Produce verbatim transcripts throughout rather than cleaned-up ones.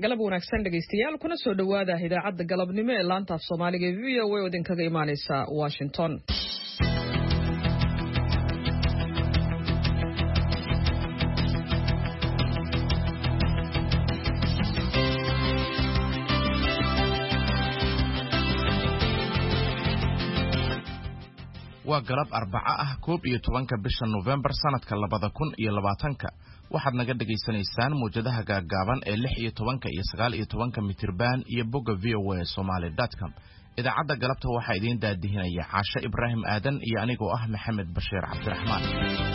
galab wanaagsan dhageystayaal kuna soo dhawaada idaacadda galabnimo ee laanta af Soomaaliga ee V O A oo idinkaga imaaneysa Washington. waa galab arbaca ah koob iyo tobanka bisha November sanadka labada kun iyo labaatanka waxaad naga dhageysanaysaan muujadaha gaagaaban ee lix iyo tobanka iyo sagaal iyo tobanka mitirban iyo bogga v o a somali dot com. idaacadda galabta waxaa idin daadihinaya Caasha Ibrahim Aadan iyo anigoo ah Maxamed Bashiir Cabdiraxmaan.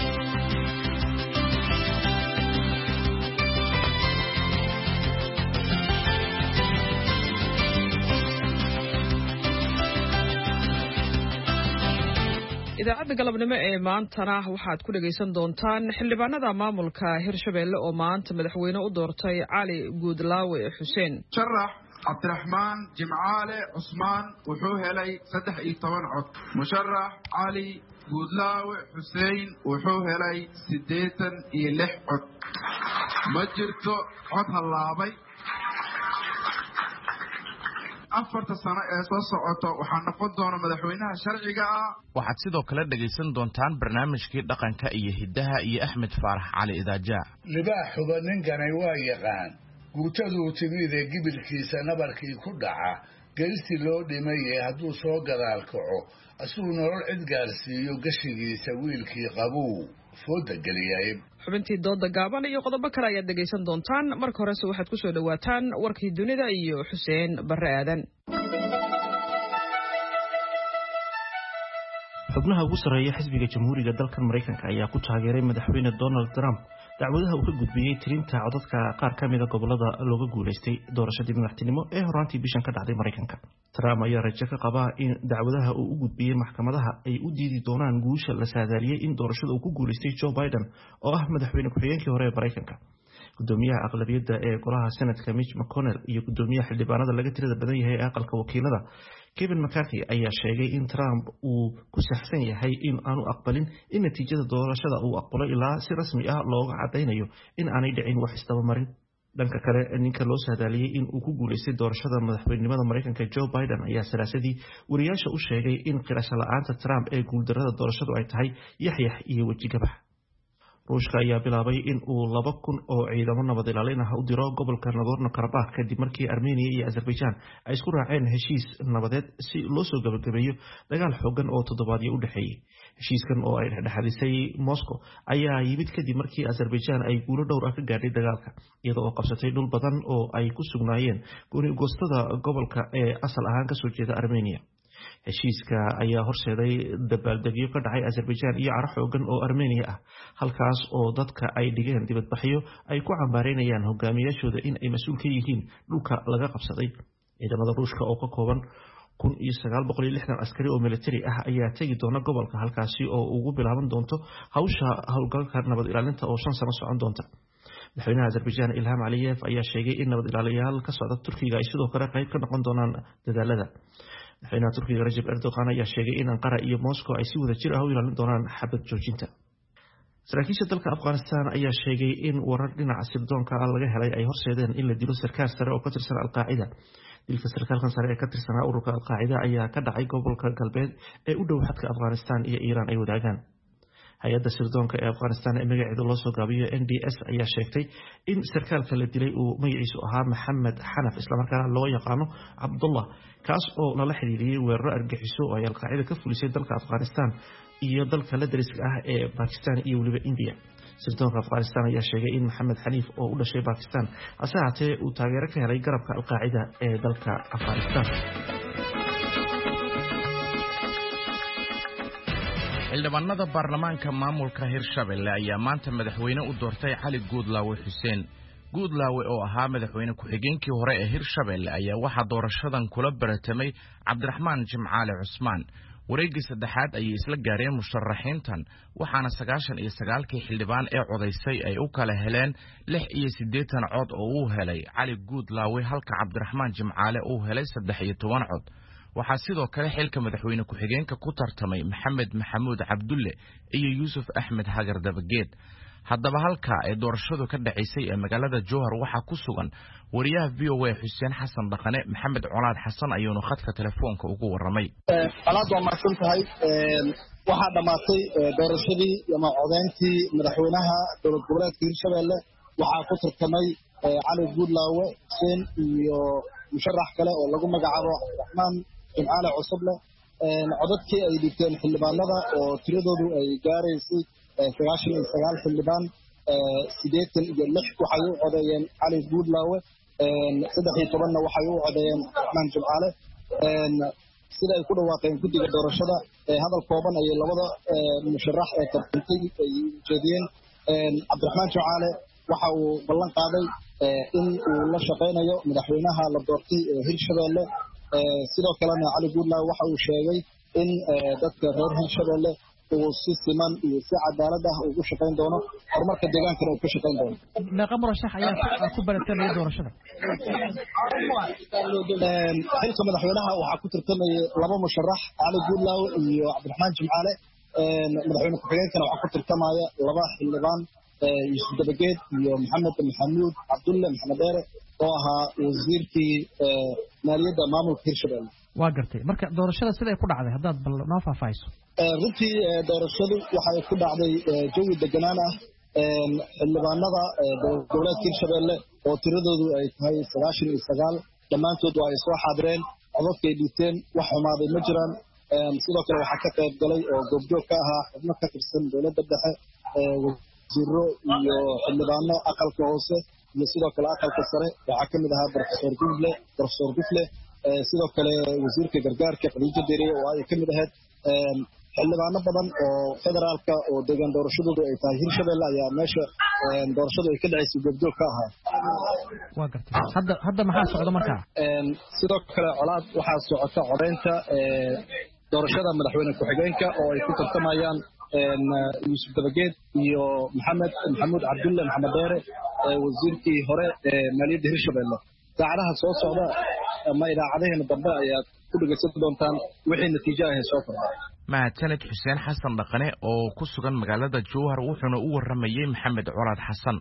idaacadda galabnimo ee maantana waxaad ku dhageysan doontaan xildhibaanada maamulka Hirshabeelle oo maanta madaxweyne u doortay Cali Guudlaawe Xuseen. Sharax Cabdiraxmaan Jimcaale Cusmaan wuxuu helay saddex iyo toban cod. Musharax Cali Guudlaawe Xuseen wuxuu helay siddeetan iyo lix cod. Ma jirto cod halaabay. afarta sano ee soo socoto waxaa noqon doona madaxweynaha sharciga ah. waxaad sidoo kale dhageysan doontaan barnaamijkii dhaqanka iyo hidaha iyo Axmed Faarax Cali Idaaja. libaaxuba ninkanay waa yaqaan guutaduu timide gibilkiisa nabarkii ku dhaca gelisi loo dhimayay hadduu soo gadaal kaco asuu nolol cid gaarsiiyo gashigiisa wiilkii qabow fooda geliyay. xubintii dooda gaaban iyo qodobo kale ayaad dhageysan doontaan. marka horese waxaad ku soo dhawaataan warkii dunida iyo Xuseen Barre Aadan. xubnaha ugu sarreeya xisbiga jamhuuriga dalkan Mareykanka ayaa ku taageeray madaxweyne Donald Trump dacwadaha uu ka gudbiyay tirinta codadka qaar ka mid ah gobolada looga guuleystay doorashadii madaxtinimo ee horaantii bishan ka dhacday Mareykanka. Trump ayaa rajo ka qaba in dacwadaha uu u gudbiyay maxkamadaha ay u diidi doonaan guusha la saadaaliyay in doorashada uu ku guuleystay Joe Biden oo ah madaxweyne ku-xigeenkii hore ee Mareykanka. gudoomiyaha aqlabiyadda ee golaha Senatka Mitch McConnell iyo gudoomiyaha xildhibaanada laga tirada badan yahay ee aqalka wakiilada Kevin McCarthy ayaa sheegay in Trump uu ku saxsan yahay in aanu aqbalin in natiijada doorashada uu aqbalo ilaa si rasmi ah looga cadeynayo in aanay dhicin wax isdabamarin. dhanka kale ninka loo saadaaliyay in uu ku guuleystay doorashada madaxweynenimada Mareykanka Joe Biden ayaa salaasadii wariyaasha u sheegay in qirasho la'aanta Trump ee guuldarrada doorashadu ay tahay yaxyax iyo wejigabax. ruushka ayaa bilaabay in uu laba kun oo ciidamo nabad ilaalin ah u diro gobolka Nagorno-Karabakh kadib markii Armenia iyo Azerbaijan ay isku raaceen heshiis nabadeed si loo soo gabagabeeyo dagaal xooggan oo toddobaadyo u dhaxeeyay. heshiiskan oo ay dhexdhexaadisay Moscow ayaa yimid kadib markii Azerbaijan ay guulo dhowr ah ka gaadhay dagaalka iyadoo oo qabsatay dhul badan oo ay ku sugnaayeen gooni-goostada gobolka ee asal ahaan ka soo jeeda Armenia. heshiiska ayaa horseeday dabaaldegyo ka dhacay Azerbaijan iyo caro xoogan oo Armenia ah halkaas oo dadka ay dhigeen dibadbaxyo ay ku cambaareynayaan hogaamiyaashooda in ay mas'uul ka yihiin dhulka laga qabsaday. ciidamada Ruushka oo ka kooban kun iyo sagaal boqol iyo lixdan askari oo military ah ayaa tagi doona gobolka halkaasi oo ugu bilaaban doonto hawsha howlgalka nabad ilaalinta oo shan sano socon doonta. madaxweynaha Azerbaijan Ilham Aliyev ayaa sheegay in nabad ilaaliyayaal ka socda Turkiga ay sidoo kale qayb ka noqon doonaan dadaalada. madaxweynaha Turkiga Recep Erdogan ayaa sheegay in Ankara iyo Moscow ay si wada jir ah u ilaalin doonaan xabad joojinta. saraakiisha dalka Afghanistan ayaa sheegay in warar dhinaca sirdoonka ah laga helay ay horseedeen in la dilo sarkaal sare oo ka tirsan Al-Qaacida. dilka sarkaalkan sare ee ka tirsanaa ururka Al-Qaacida ayaa ka dhacay gobolka galbeed ee u dhow xadka Afghanistan iyo Iran ay wadaagaan. hay'adda sirdoonka ee Afghanistan ee magaceedu loo soo gaabiyo N D S ayaa sheegtay in sarkaalka la dilay uu magaciisu ahaa Maxamed Xanaf isla markaana loo yaqaano Cabdullah kaas oo lala xiriiriyay weeraro argaxiso oo ay Al-Qaacida ka fulisay dalka Afghanistan iyo dalka la dariska ah ee Pakistan iyo waliba India. sirdoonka Afghanistan ayaa sheegay in Maxamed Xaniif oo u dhashay Pakistan ase haatee uu taageero ka helay garabka Al-Qaacida ee dalka Afghanistan. xildhibaanada baarlamaanka maamulka Hirshabeelle ayaa maanta madaxweyne u doortay Cali Guudlaawe Xuseen. Guudlaawe oo ahaa madaxweyne ku-xigeenkii hore ee Hirshabeelle ayaa waxaa doorashadan kula baratamay Cabdiraxmaan Jimcaale Cusmaan. wareegii saddexaad ayay isla gaareen musharaxiintan waxaana sagaashan iyo sagaalkii xildhibaan ee codaysay ay u kala heleen lix iyo siddeetan cod oo uu helay Cali Guudlaawe halka Cabdiraxmaan Jimcaale uu helay saddex iyo toban cod. waxaa sidoo kale xilka madaxweyne ku-xigeenka ku tartamay maxamed maxamuud cabdulle iyo yuusuf axmed hagar dabageed. haddaba halka ay doorashadu ka dhacaysay ee magaalada jowhar waxaa ku sugan wariyaha v o a xuseen xasan dhaqane. maxamed colaad xasan ayuuna khadka telefoonka ugu warramay. colaad waa mahadsan tahay. waxaa dhammaatay doorashadii ama codeyntii madaxweynaha dowlad goboleedka hirshabelle. waxaa ku tartamay cali guudlaawe xuseen iyo musharax kale oo lagu magacaabo cabdiraxmaan jimcaale cusuble. codadkii ay dhigteen xildhibaanada oo tiradoodu ay gaaraysay sagaashan iyo sagaal xildhibaan, siddeetan iyo lix waxay u codeeyeen cali guudlaawe, saddex iyo tobanna waxay u codeeyeen cabdiraxmaan jimcaale. sida ay ku dhawaaqeen guddiga doorashada hadal kooban ayay labada musharax ee tartantay ay ujeediyeen. cabdiraxmaan jimcaale waxa uu ballan qaaday in uu la shaqaynayo madaxweynaha la doortay ee hirshabelle. sidoo kalena cali guudlaawe waxa uu sheegay in dadka reer hirshabelle uu si siman iyo si cadaalad ah ugu shaqayn doono, horumarka deegaankana uu ka shaqayn doono. meeqa murashax ayaa ku baratamaya doorashada? xilka madaxweynaha waxaa ku tartamayay laba musharax, cali guudlaawe iyo cabdiraxmaan jimcaale. madaxweyne ku-xigeenkana waxaa ku tartamaya laba xildhibaan, yuusuf dabageed iyo maxamed maxamuud cabdulle maxamed dheere oo ahaa wasiirkii maaliyadda maamulka hirshabelle. waa gartay. marka doorashada siday ku dhacday haddaad bal noo faahfaahiso. runtii doorashadu waxay ku dhacday jawi deganaan ah. xildhibaanada dowlad goboleedka hirshabelle oo tiradoodu ay tahay sagaashan iyo sagaal dhammaantood waa ay soo xaadireen, codadkay dhiibteen, wax xumaaday ma jiraan. sidoo kale waxaa ka qayb galay oo goobjoog ka ahaa xubno ka tirsan dowladda dhexe, wasiiro iyo xildhibaano aqalka hoose iyo sidoo kale aqalka sare. waxaa ka mid ahaa profesor gufle profesor gufle sidoo kale wasiirka gargaarka khadiijo deriye oo ay ka mid ahayd. xildhibaano badan oo federaalka oo deegaan doorashadoodu ay tahay hirshabelle ayaa meesha doorashadu ay ka dhacaysay goobjoog ka ahaa. waa gartay. hadda hadda maxaa socda markaa? sidoo kale colaad waxaa socota codeynta doorashada madaxweyne ku-xigeenka oo ay ku tartamayaan yuusuf dabageed iyo maxamed maxamuud cabdulle maxamed dheere, wasiirkii hore ee maaliyadda hirshabelle. saacadaha soo socda ama idaacadaheena dambe ayaad ku dhegeysan doontaan wixii natiijo ah ee soo kordhay. mahadsaned xuseen xasan dhaqane oo ku sugan magaalada jowhar wuxuuna u warramayey maxamed colaad xasan.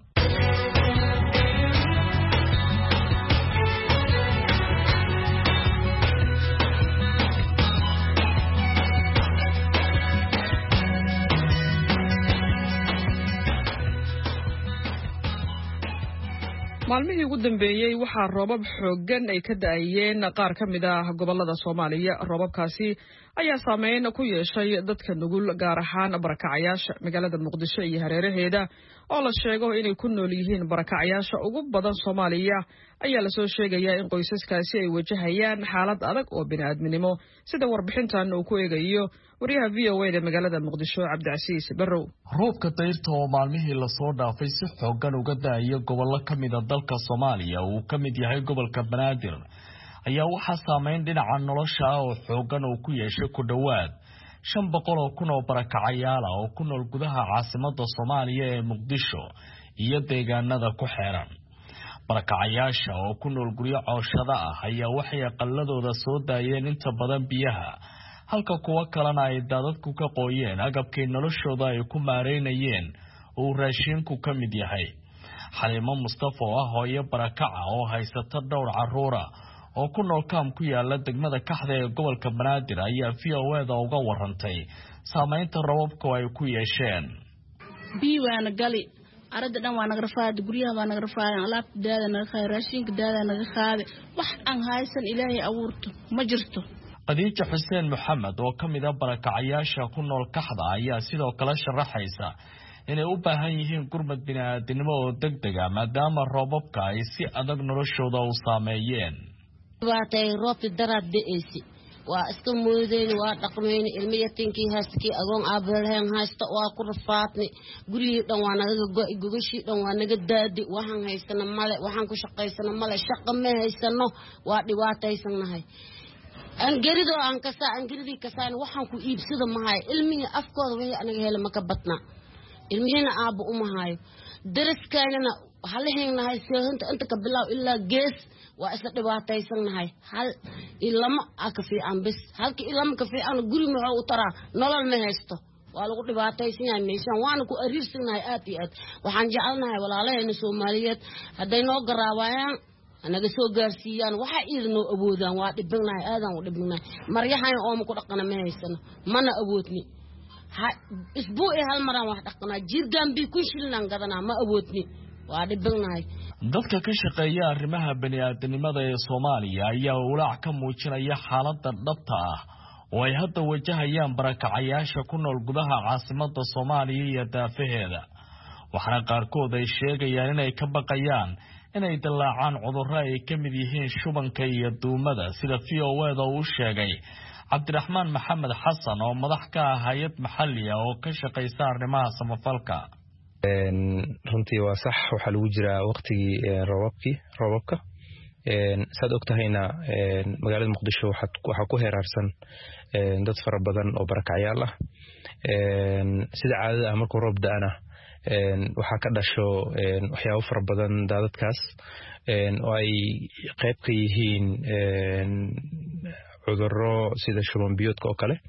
maalmihii ugu dambeeyey waxaa roobab xooggan ay ka da'ayeen qaar ka mid ah gobollada Soomaaliya. roobabkaasi ayaa saameyn ku yeeshay dadka nugul, gaar ahaan barakacayaasha magaalada Muqdisho iyo hareeraheeda oo la sheego inay ku nool yihiin barakacayaasha ugu badan Soomaaliya. ayaa la soo sheegayaa in qoysaskaasi ay wajahayaan xaalad adag oo bini'aadminimo, sida warbixintan uu ku eegayo wariyaha V O A da magaalada Muqdisho Cabdicasiis Barrow. roobka dayrta oo maalmihii la soo dhaafay si xooggan uga da'aya gobollo ka mid ah dalka Soomaaliya uu ka mid yahay gobolka Banaadir ayaa waxaa saameyn dhinaca nolosha ah oo xooggan uu ku yeeshay ku dhowaad shan boqol oo kun oo barakacayaal ah oo ku nool gudaha caasimadda Soomaaliya ee Muqdisho iyo deegaanada ku xeeran. barakacayaasha oo ku nool guryo cooshada ah ayaa waxay aqaladooda soo daayeen inta badan biyaha, halka kuwa kalena ay daadadku ka qooyeen agabkii noloshooda ay ku maareynayeen uu raashinku ka mid yahay. Xaliimo Mustafa oo ah hooyo barakaca oo haysata dhowr carruura oo ku nool kaam ku yaala degmada Kaxda ee gobolka Banaadir ayaa V O A da uga warantay saameynta roobabku ay ku yeesheen. biiwana gali arada dhan waa naga rafaad, guryaha waa naga rafaad, alaabta daada naga qaad, raashinka daada naga qaad, wax aan haysan Ilaahay abuurto ma jirto. Khadiija Xuseen Maxamed oo ka mid ah barakacayaasha ku nool Kaxda ayaa sidoo kale sharaxaysa inay u baahan yihiin gurmad bini'aadanimo oo degdeg ah maadaama roobabka ay si adag noloshooda u saameeyeen. waatay roobti daraad deeysi waa iska moodeen waa dhaqmeen ilmo yatinkii haaskii agoon aabaleen haysta waa ku rafaadni guriyii dhan waa naga go'ay gogashii dhan waa naga daadi waxaan haysana male waxaan ku shaqaysana male shaqo ma haysano waa dhibaataysanahay aan garido aan ka saa aan garidii ka saan waxaan ku iibsado mahay ilmihi afkooda wixii anaga helo ma ka badna ilmihina aaba uma hayo daraskaagana halihinahay seehanta inta ka bilaw ilaa gees waa isla dhibaataysanahay hal ilama aka fiican bis halka ilama ka fiican guri ma u taraa nolol ma haysto waa lagu dhibaataysanyahay meeshan waana ku ariirsanahay aad iyo aad waxaan jecelnahay walaalaheena Soomaaliyeed haday noo garaawayaan anaga soo gaarsiiyaan waxa iidno awoodaan waa dhibanahay aadan u dhibanahay maryahan oo ma ku dhaqana ma haysano mana awoodni ha isbuuci hal maraan wax dhaqana jirgaan bi ku shilnaan gadana ma awoodni waa dhibanahay dadka ka shaqeeya arrimaha bani'aadanimada ee Soomaaliya ayaa walaac ka muujinaya xaaladda dhabta ah oo ay hadda wajahayaan barakacayaasha ku nool gudaha caasimadda Soomaaliya iyo daafaheeda waxaana qaarkood ay sheegayaan inay ka baqayaan inay dilaacaan cudurro ay ka mid yihiin shubanka iyo duumada sida V O A da uu sheegay Cabdiraxmaan Maxamed Xasan oo madax ka ah hay'ad maxalli ah oo ka shaqeysa arrimaha samafalka een runtii waa sax waxa lagu jiraa waqtigii roobabkii roobabka een sad ogtahayna een magaalada Muqdisho waxa ku heerarsan een dad fara badan oo barakacyaal ah een sida caadada ah markuu roob da'ana een waxa ka dhasho een waxyaabo fara badan daadadkaas een oo ay qayb ka yihiin een cudurro sida shuban biyoodka oo kale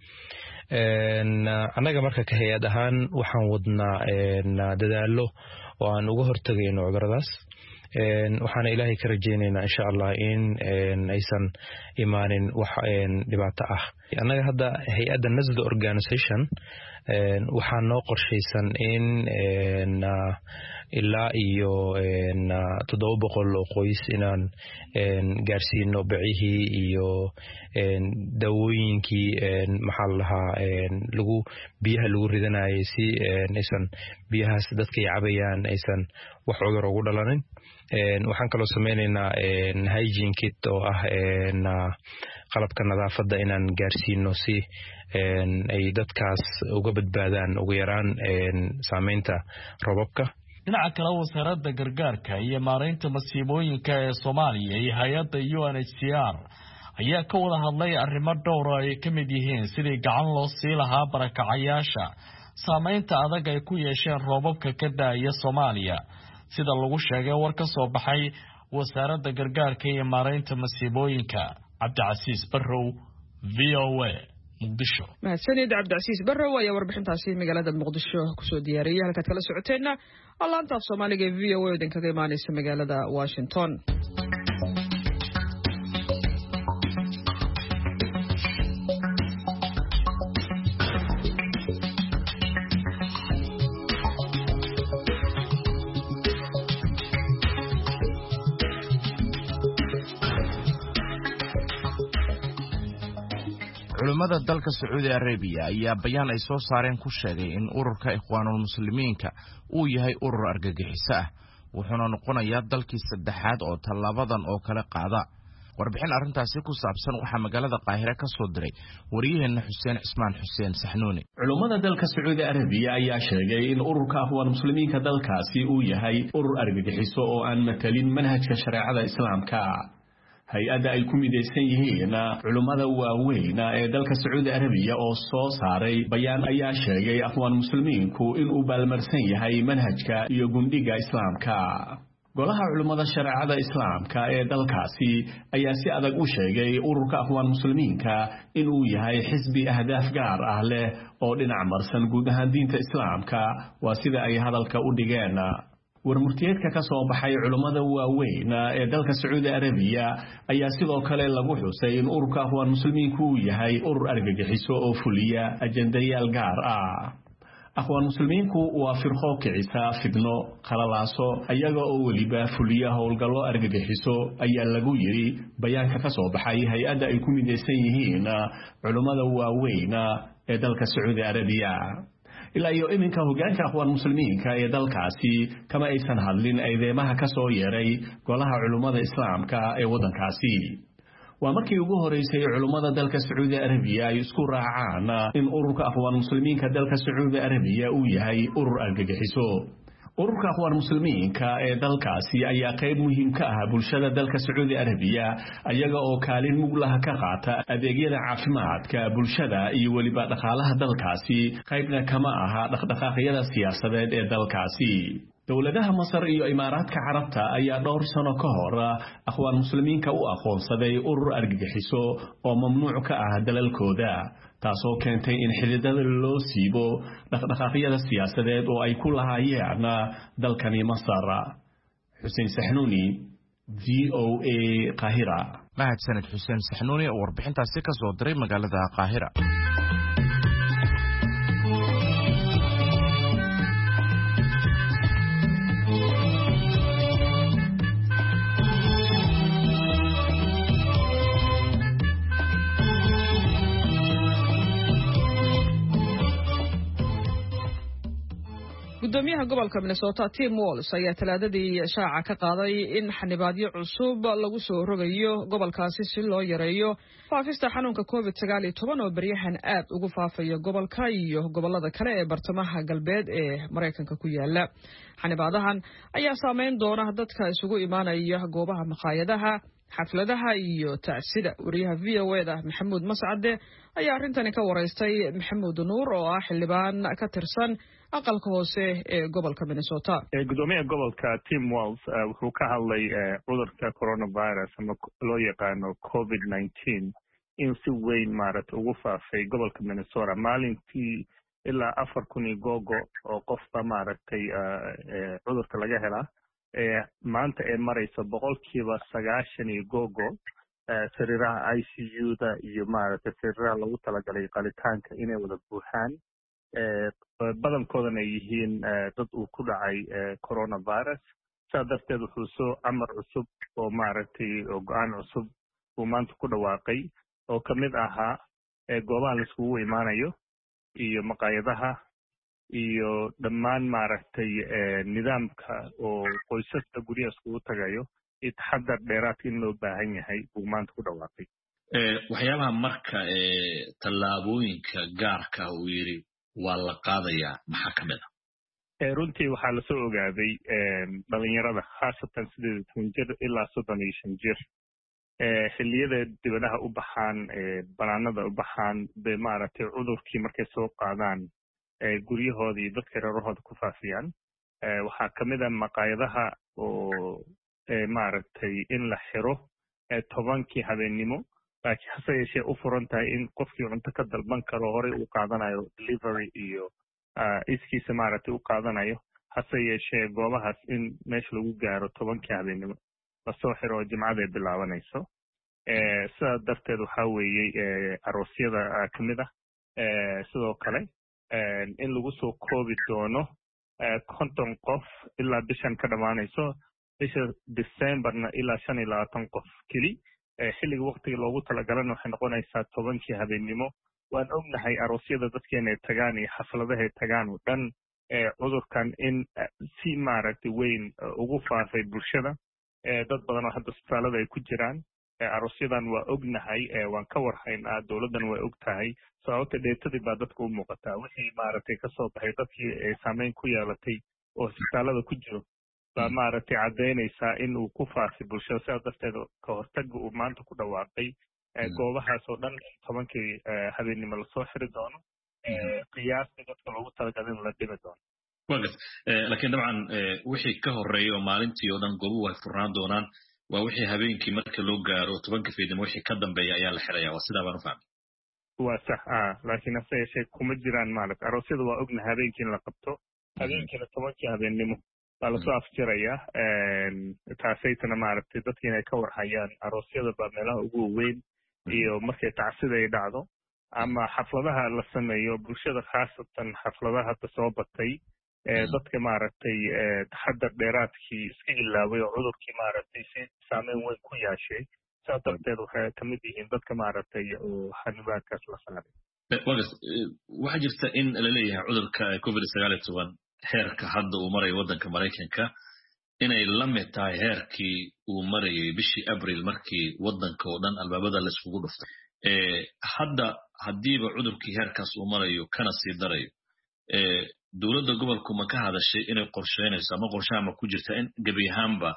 een anaga marka ka hay'ad ahaan waxaan wadnaa een dadaalo oo aan uga hortagayno cuduradaas een waxaan ilaahay ka rajaynaynaa insha Allah in een aysan imaanin wax een dhibaato ah anaga hadda hay'adda Nasda Organization een waxaan noo qorshaysan in een ilaa iyo een toddoba boqol oo qoys inaan een gaarsiino bacihii iyo een dawooyinkii een maxaa lahaa een lagu biyaha lagu ridanayay si een aysan biyahaas dadka cabayaan aysan wax cudur ugu dhalanin een waxaan kaloo sameynaynaa een hygiene kit oo ah een qalabka nadaafadda inaan gaarsiino si een ay dadkaas uga badbaadaan ugu yaraan een saameynta roobabka dhinaca kale wasaaradda gargaarka iyo maareynta masiibooyinka ee Soomaaliya iyo hay'adda U N H C R ayaa ka wada hadlay arrimo dhowr ah ay ka mid yihiin sidii gacan loo sii lahaa barakacayaasha saameynta adag ay ku yeesheen roobabka ka da'aya Soomaaliya sida lagu sheegay war ka soo baxay wasaaradda gargaarka iyo maareynta masiibooyinka Cabdicasiis Barrow V O A Muqdisho mahadsanid Cabdicasiis Barrow ayaa warbixintaasi magaalada Muqdisho ku soo diyaariyay halka kala socoteena allaanta af Soomaaliga V O A idin kaga imaanaysa magaalada Washington culimada dalka Saudi Arabia ayaa bayaan ay soo saareen ku sheegay in ururka Ikhwaanul Muslimiinka uu yahay urur argagixiso ah wuxuuna noqonayaa dalkii saddexaad oo talaabadan oo kale qaada warbixin arrintaasi ku saabsan waxa magaalada Qaahire ka soo diray wariyaheena Xuseen Cismaan Xuseen Saxnuuni culimada dalka Saudi Arabia ayaa sheegay in ururka Ikhwaanul Muslimiinka dalkaasi uu yahay urur argagixiso oo aan matalin manhajka shariicada Islaamka hay-adda ay ku midaysan yihiin culimada waaweyn ee dalka Saudi Arabia oo soo saaray bayaan ayaa sheegay Ikhwaan Muslimiinku in uu balmarsan yahay manhajka iyo gundhiga Islaamka golaha culimada shariicada Islaamka ee dalkaasi ayaa si adag u sheegay ururka Ikhwaan Muslimiinka in uu yahay xisbi ahdaaf gaar ah leh oo dhinac marsan guud ahaan diinta Islaamka waa sida ay hadalka u dhigeen warmurtiyeedka ka soo baxay culimada waaweyn ee dalka Saudi Arabia ayaa sidoo kale lagu xusay in ururka Ikhwaan Muslimiinku uu yahay urur argagixiso oo fuliya ajendayaal gaar ah Ikhwaan Muslimiinku waa firqo kicisa fidno qalalaaso ayaga oo waliba fuliya howlgallo argagixiso ayaa lagu yiri bayaanka ka soo baxay hay'adda ay ku midaysan yihiin culimada waaweyn ee dalka Saudi Arabia ilaa iyo iminka hogaanka Ikhwaan Muslimiinka ee dalkaasi kama aysan hadlin eedeymaha ka soo yeeray golaha culimada Islaamka ee wadankaasi waa markii ugu horeysay culimada dalka Saudi Arabia ay isku raacaan in ururka Ikhwaan Muslimiinka dalka Saudi Arabia uu yahay urur argagixiso ururka Ikhwaan Muslimiinka ee dalkaasi ayaa qayb muhiim ka ah bulshada dalka Saudi Arabia ayaga oo kaalin muglaha ka qaata adeegyada caafimaadka bulshada iyo waliba dhaqaalaha dalkaasi qaybna kama aha dhaqdhaqaaqyada siyaasadeed ee dalkaasi dowladaha Masar iyo Imaaraadka Carabta ayaa dhowr sano ka hor akhwaan muslimiinka u aqoonsaday urur argagixiso oo mamnuuc ka ah dalalkooda taasoo keentay in xididada loo siibo dhaqdhaqaaqyada siyaasadeed oo ay ku lahaayeen dalkani Masar. Xuseen Saxnuuni, V O A, Qaahira. mahadsanid Xuseen Saxnuuni oo warbixintaasi ka soo diray magaalada Qaahira. gudoomiyaha gobolka Minnesota Tim Walz ayaa talaadadii shaaca ka qaaday in xanibaadyo cusub lagu soo rogayo gobolkaasi si loo yareeyo faafista xanuunka covid sagaal iyo toban oo baryahan aad ugu faafayo gobolka iyo gobolada kale ee bartamaha galbeed ee Mareykanka ku yaala. xanibaadahan ayaa saameyn doona dadka isugu imaanaya goobaha maqaayadaha, xafladaha iyo tacsida. wariyaha V O A da Maxamuud Mascade ayaa arintani ka wareystay Maxamuud Nuur oo ah xildhibaan ka tirsan aqalka hoose ee gobolka Minnesota. gudoomiyaha gobolka Tim Walz wuxuu ka hadlay cudurka coronavirus ama loo yaqaano covid nineteen in si weyn maaragtay ugu faafay gobolka Minnesota maalintii ilaa afar kun iyo googo oo qofba maaragtay cudurka laga helaa maanta ee maraysa boqolkiiba sagaashan iyo googo sariiraha I C U da iyo maaragtay sariiraha lagu talagalay qalitaanka inay wada buuxaan badankoodana ay yihiin dad uu ku dhacay coronavirus. saa darteed wuxuu soo amar cusub oo maaragtay oo go-aan cusub uu maanta ku dhawaaqay oo ka mid ahaa goobaha la iskugu imaanayo iyo maqaayadaha iyo dhammaan maaragtay nidaamka oo qoysaska guryaha iskugu tagayo iyo taxadar dheeraad in loo baahan yahay buu maanta ku dhawaaqay. waxyaabaha marka tallaabooyinka gaarka uu yiri waa la qaadayaa maxaa ka mid ah? runtii waxaa lasoo ogaaday dhalinyarada khaasatan sideed iyo toban jir ilaa soddon iyo shan jir xilliyada dibadaha u baxaan banaanada u baxaan bay maaragtay cudurkii markay soo qaadaan guryahooda iyo dadka reerahooda ku faafiyaan. waxaa ka mid ah maqaayadaha oo maaragtay in la xiro tobankii habeennimo laakiin hase yeeshee u furan tahay in qofkii cunto ka dalban karo horey u qaadanayo delivery iyo iskiisa maaragtay u qaadanayo. hase yeeshee goobahaas in meesha lagu gaaro tobankii habeennimo lasoo xiro oo jimcada ay bilaabanayso. sidaas darteed waxaa weeye aroosyada ka mid ah sidoo kale in lagu soo koobi doono konton qof ilaa bishan ka dhammaanayso bisha Decemberna ilaa shan iyo labaatan qof keli. xilliga waqtiga loogu talagalana waxay noqonaysaa tobankii habeennimo. waan ognahay aroosyada dadkeena ay tagaan iyo xafladaha ay tagaan oo dhan cudurkan in si maaragtay weyn ugu faafay bulshada. dad badan oo hadda isbitaalada ay ku jiraan. aroosyadan waa ognahay waan ka warhaynaa dowladdan way og tahay sababta dheetadii baa dadka u muuqataa wixii maaragtay kasoo baxay dadkii ay saameyn ku yeelatay oo isbitaalada ku jiro baa maaragtay caddaynaysaa in uu ku faafay bulshada. sidaas darteed ka hortaga uu maanta ku dhawaaqay goobahaas oo dhan tobankii habeennimo lasoo xiri doono qiyaasta dadka loogu talagalay in la dhimi doono. wagat laakiin dabcan wixii ka horeeya oo maalintii oo dhan goobuhu ay furnaan doonaan waa wixii habeenkii marka loo gaaro tobanka fiidnimo wixii ka dambeeya ayaa la xiraya waa sidaa baan u fahmay. waa sax ah laakiin hase yeeshee kuma jiraan maaragtay aroosyada waa ognahay habeenkii in la qabto habeenkiina tobankii habeennimo baa lasoo afjirayaa. taasaytana maaragtay dadki inay ka warhayaan aroosyada baa meelaha ugu weyn iyo markay tacsida ay dhacdo ama xafladaha la sameeyo bulshada khaasatan xafladaha hadda soo batay dadka maaragtay taxadar dheeraadkii iska ilaaway oo cudurkii maaragtay si saameyn weyn ku yeeshay. sidaas darteed waxay ka mid yihiin dadka maaragtay oo xanibaadkaas la saaray. wagas waxaa jirta in la leeyahay cudurka covid sagaal iyo toban heerka hadda uu marayo waddanka Mareykanka inay la mid tahay heerkii uu marayay bishii Abriil markii waddanka oo dhan albaabada la isugu dhuftay. hadda haddiiba cudurkii heerkaas uu marayo kana sii darayo dowladda gobolku ma ka hadashay inay qorsheynayso ama qorshaha ma ku jirta in gebi ahaanba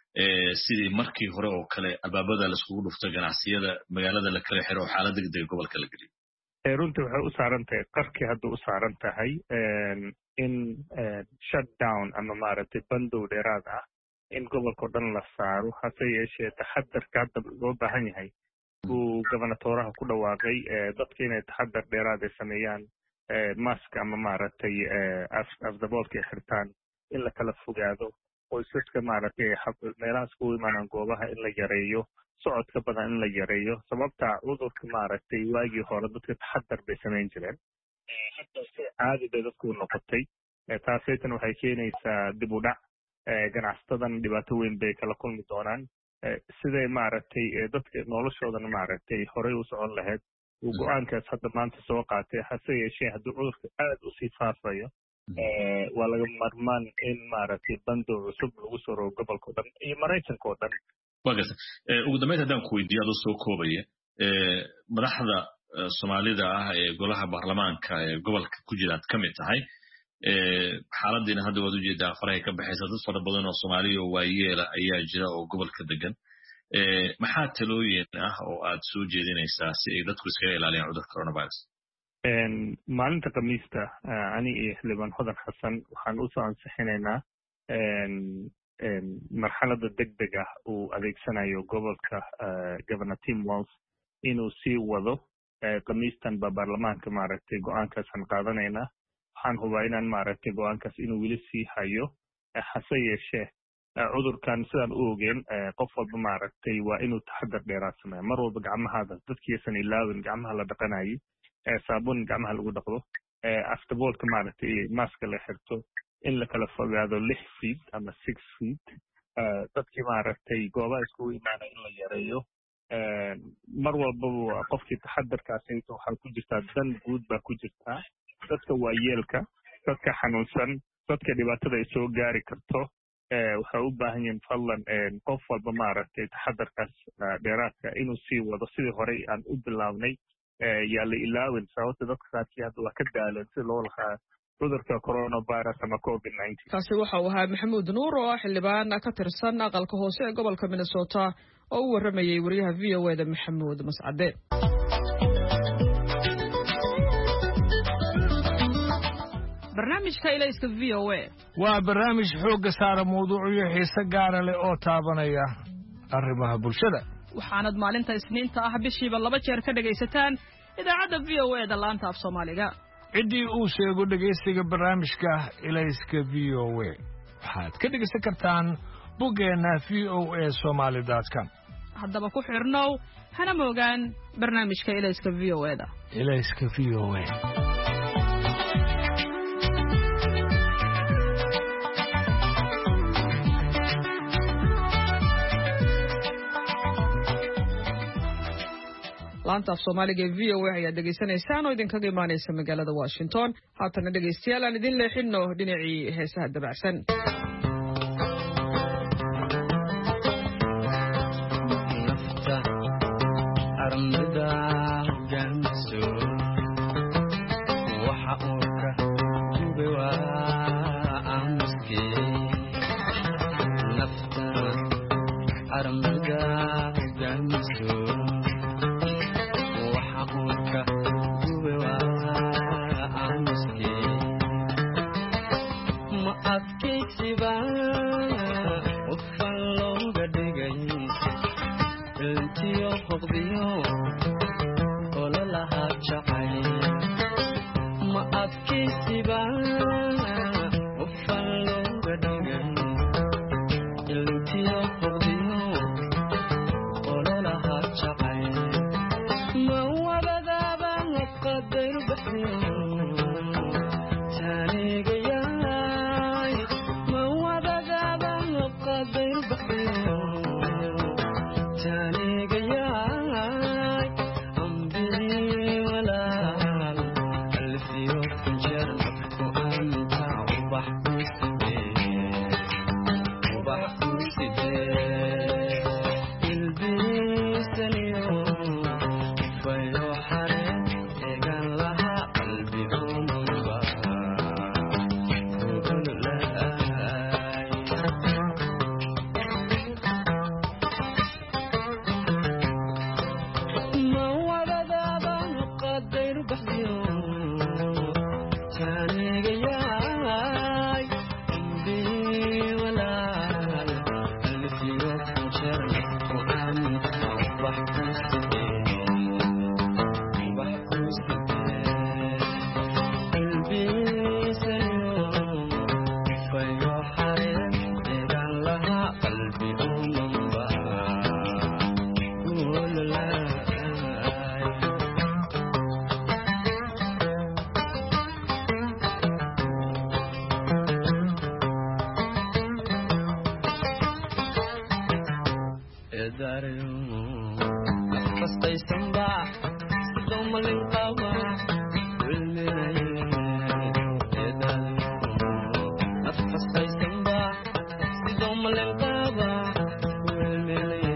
sidii markii hore oo kale albaabada la isugu dhufto ganacsiyada magaalada la kala xiro xaalad degdeg gobolka la geliyo? runtii waxay u saaran tahay qarkii hadda u saaran tahay in shutdown ama maaragtay bandow dheeraad ah in gobolka o dhan la saaro hase yeeshee taxadarka hadda loo baahan yahay uu gobernatoraha ku dhawaaqay dadka inay taxadar dheeraad ay sameeyaan mask ama maaragtay afdaboolka ay xirtaan in la kala fogaado qoysaska maaragtay meelahaas ku imaanaan goobaha in la yareeyo socodka badan in la yareeyo sababta cudurka maaragtay waagii hore dadka taxadar bay samayn jireen hadda si caadi bay dadku noqotay taasaytan waxay keenaysaa dib u dhac ganacsatadan dhibaato weyn bay kala kulmi doonaan siday maaragtay dadka noloshoodana maaragtay horey u socon lahayd uu go-aankaas hadda maanta soo qaatay hase yeeshee haddii cudurka aad usii faafayo waa laga marmaan in maaragtay bandow cusub lagu soo rogo gobolka o dhan iyo maraykanka oo dhan waa garta ugu dambeyd haddaan ku weydiiyo adoo soo koobaya madaxda soomaalida ah ee golaha baarlamaanka ee gobolka ku jira aad ka mid tahay xaaladiina hadda waad ujeedaa farahay ka baxaysa dad fara badan oo soomaaliya oo waayeela ayaa jira oo gobolka degan maxaa talooyin ah oo aad soo jeedinaysaa si ay dadku iskaga ilaaliyaan cudurka coronavirus maalinta khamiista ani iyo xildhibaan hodan xasan waxaan usoo ansixinaynaa marxalada degdeg ah uu adeegsanayo gobolka governor Tim Walz inuu sii wado khamiistan ba baarlamaanka maaragtay go-aankaasaan qaadanaynaa waxaan hubaa inaan maaragtay go-aankaas inuu weli sii hayo hase yeeshee cudurkan sidaan u ogeen qof walba maaragtay waa inuu taxadar dheeraad sameeya mar walba gacmahaada dadkiisan ilaawin gacmaha la dhaqanayay saabuun gacmaha lagu dhaqdo aftaboolka maaragtay maaska la xirto in la kala fogaado lix feet ama six feet dadkii maaragtay goobaha iskugu imaanaya in la yareeyo mar walbaba qofkii taxadarkaasayto waxaa ku jirtaa dan guud baa ku jirtaa dadka waayeelka dadka xanuunsan dadka dhibaatada ay soo gaari karto waxay u baahan yihiin fadlan qof walba maaragtay taxadarkaas dheeraadka inuu sii wado sidii horey aan u bilaabnay yaa la ilaawin sababta dadka qaarkii hadda waa ka daalan si loo lahaa cudurka coronavirus ama covid nineteen kaasi waxa uu ahaa maxamuud nuur oo ah xildhibaan ka tirsan aqalka hoose ee gobolka Minnesota oo u waramayay wariyaha V O A da Maxamuud Mascade barnaamijka ilayska V O A waa barnaamij xoogga saara mawduucyo xiise gaar leh oo taabanaya arrimaha bulshada waxaanad maalinta isniinta ah bishiiba laba jeer ka dhagaysataan idaacadda V O A da laanta af Soomaaliga ciddii uu sheego dhegaysiga barnaamijka ilayska V O A waxaad ka dhegaysan kartaan boggeena v o a somali dot com haddaba ku xirnow hana moogaan barnaamijka ilayska V O A da ilayska V O A laanta af Soomaaliga V O A ayaa dhageysanaysaan oo idinkaga imaanaysa magaalada Washington haatana dhageystayaal aan idin leexino dhinacii heesaha dabacsan nafta armida ganso waxa uu ka gube waa amuske nafta armida ganso Taniga yaay ma wadada eedaarayo nafastaysanba sidoo malin qaba wilminaye eedaarayo nafastaysanba sidoo malin qaba wilminaye